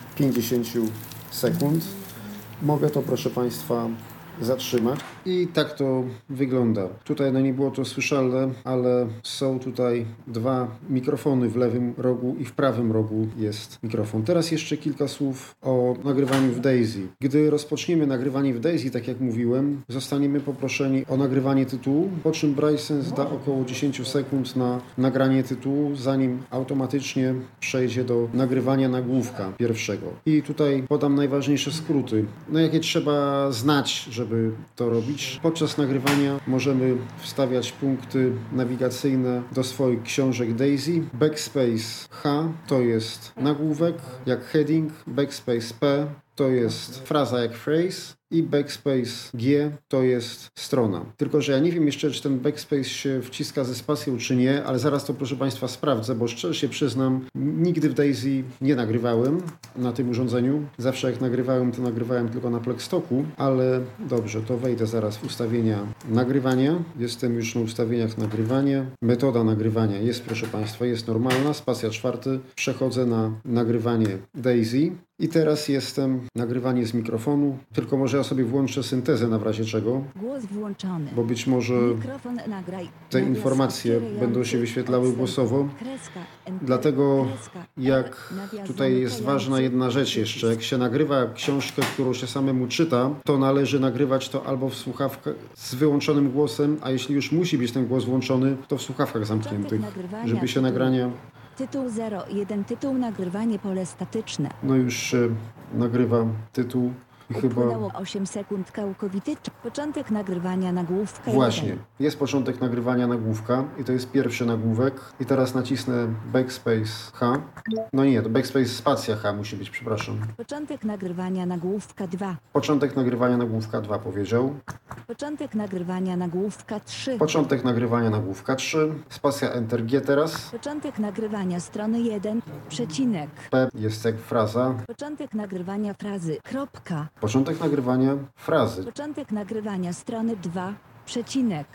50 sekund. Mogę to, proszę Państwa, zatrzymać. I tak to wygląda. Tutaj nie było to słyszalne, ale są tutaj dwa mikrofony w lewym rogu i w prawym rogu jest mikrofon. Teraz jeszcze kilka słów o nagrywaniu w Daisy. Gdy rozpoczniemy nagrywanie w Daisy, tak jak mówiłem, zostaniemy poproszeni o nagrywanie tytułu, po czym BrailleSense da około 10 sekund na nagranie tytułu, zanim automatycznie przejdzie do nagrywania nagłówka pierwszego. I tutaj podam najważniejsze skróty, jakie trzeba znać, żeby to robić. Podczas nagrywania możemy wstawiać punkty nawigacyjne do swoich książek Daisy. Backspace H to jest nagłówek jak heading, backspace P to jest fraza jak phrase i backspace G to jest strona. Tylko że ja nie wiem jeszcze, czy ten backspace się wciska ze spacją, czy nie, ale zaraz to, proszę Państwa, sprawdzę, bo szczerze się przyznam, nigdy w Daisy nie nagrywałem na tym urządzeniu. Zawsze jak nagrywałem, to nagrywałem tylko na Plextalku, ale dobrze, to wejdę zaraz w ustawienia nagrywania. Jestem już na ustawieniach nagrywania. Metoda nagrywania jest, proszę Państwa, jest normalna, spacja 4. Przechodzę na nagrywanie Daisy. I teraz jestem nagrywanie z mikrofonu, tylko może ja sobie włączę syntezę na razie czego, Głos włączony. bo być może Mikrofon nagraj. te Nawias informacje otwierający będą się wyświetlały odstęp. głosowo. Kreska, enter, Dlatego kreska, jak nawias tutaj jest ważna zamykający jedna rzecz jeszcze, jak się nagrywa książkę, którą się samemu czyta, to należy nagrywać to albo w słuchawkach z wyłączonym głosem, a jeśli już musi być ten głos włączony, to w słuchawkach zamkniętych, nagrywania, żeby się tytuł. nagrania... Tytuł 01, tytuł nagrywanie pole statyczne. No już się nagrywa tytuł i chyba... Upłynęło 8 sekund całkowity. Początek nagrywania nagłówka. Właśnie, 1. jest początek nagrywania nagłówka i to jest pierwszy nagłówek i teraz nacisnę backspace H. No nie, to backspace spacja H musi być, przepraszam. Początek nagrywania nagłówka 2. Początek nagrywania nagłówka 2 powiedział. Początek nagrywania nagłówka 3. Początek nagrywania nagłówka 3. Spacja Enter G teraz. Początek nagrywania strony 1, przecinek. P jest jak fraza. Początek nagrywania frazy, kropka. Początek nagrywania frazy. Początek nagrywania strony 2, przecinek.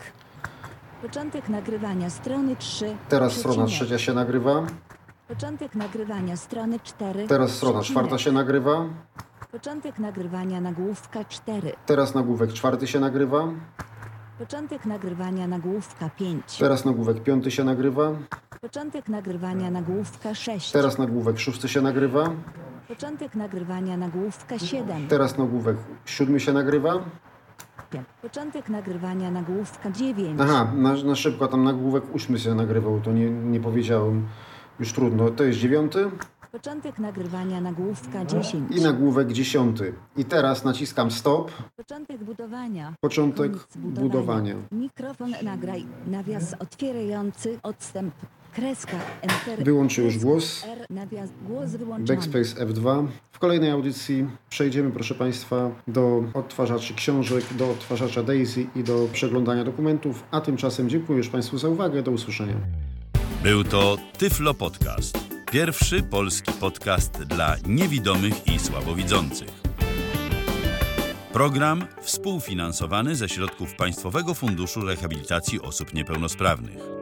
Początek nagrywania strony 3, Teraz strona przecinek. 3 się nagrywa. Początek nagrywania strony 4, Teraz strona przecinek. 4 się nagrywa. Początek nagrywania nagłówka 4. Teraz nagłówek 4 się nagrywa. Początek nagrywania nagłówka 5. Teraz nagłówek 5 się nagrywa. Początek nagrywania nagłówka 6. Teraz nagłówek 6 się nagrywa. Początek nagrywania nagłówka 7. Teraz nagłówek 7 się nagrywa. Początek nagrywania nagłówka 9. Aha, na szybko tam nagłówek 8 się nagrywał, to nie powiedziałem. Już trudno. To jest 9 Początek nagrywania nagłówka 10. i nagłówek 10. I teraz naciskam stop. Początek budowania. Początek Koniec budowania. Mikrofon nagraj. Nawias otwierający odstęp. Kreska. Enter. Wyłączy już kreska, głos. R. Nawias. Głos wyłączony. Backspace F2. W kolejnej audycji przejdziemy, proszę Państwa, do odtwarzaczy książek, do odtwarzacza Daisy i do przeglądania dokumentów. A tymczasem dziękuję już Państwu za uwagę. Do usłyszenia. Był to Tyflo Podcast. Pierwszy polski podcast dla niewidomych i słabowidzących. Program współfinansowany ze środków Państwowego Funduszu Rehabilitacji Osób Niepełnosprawnych.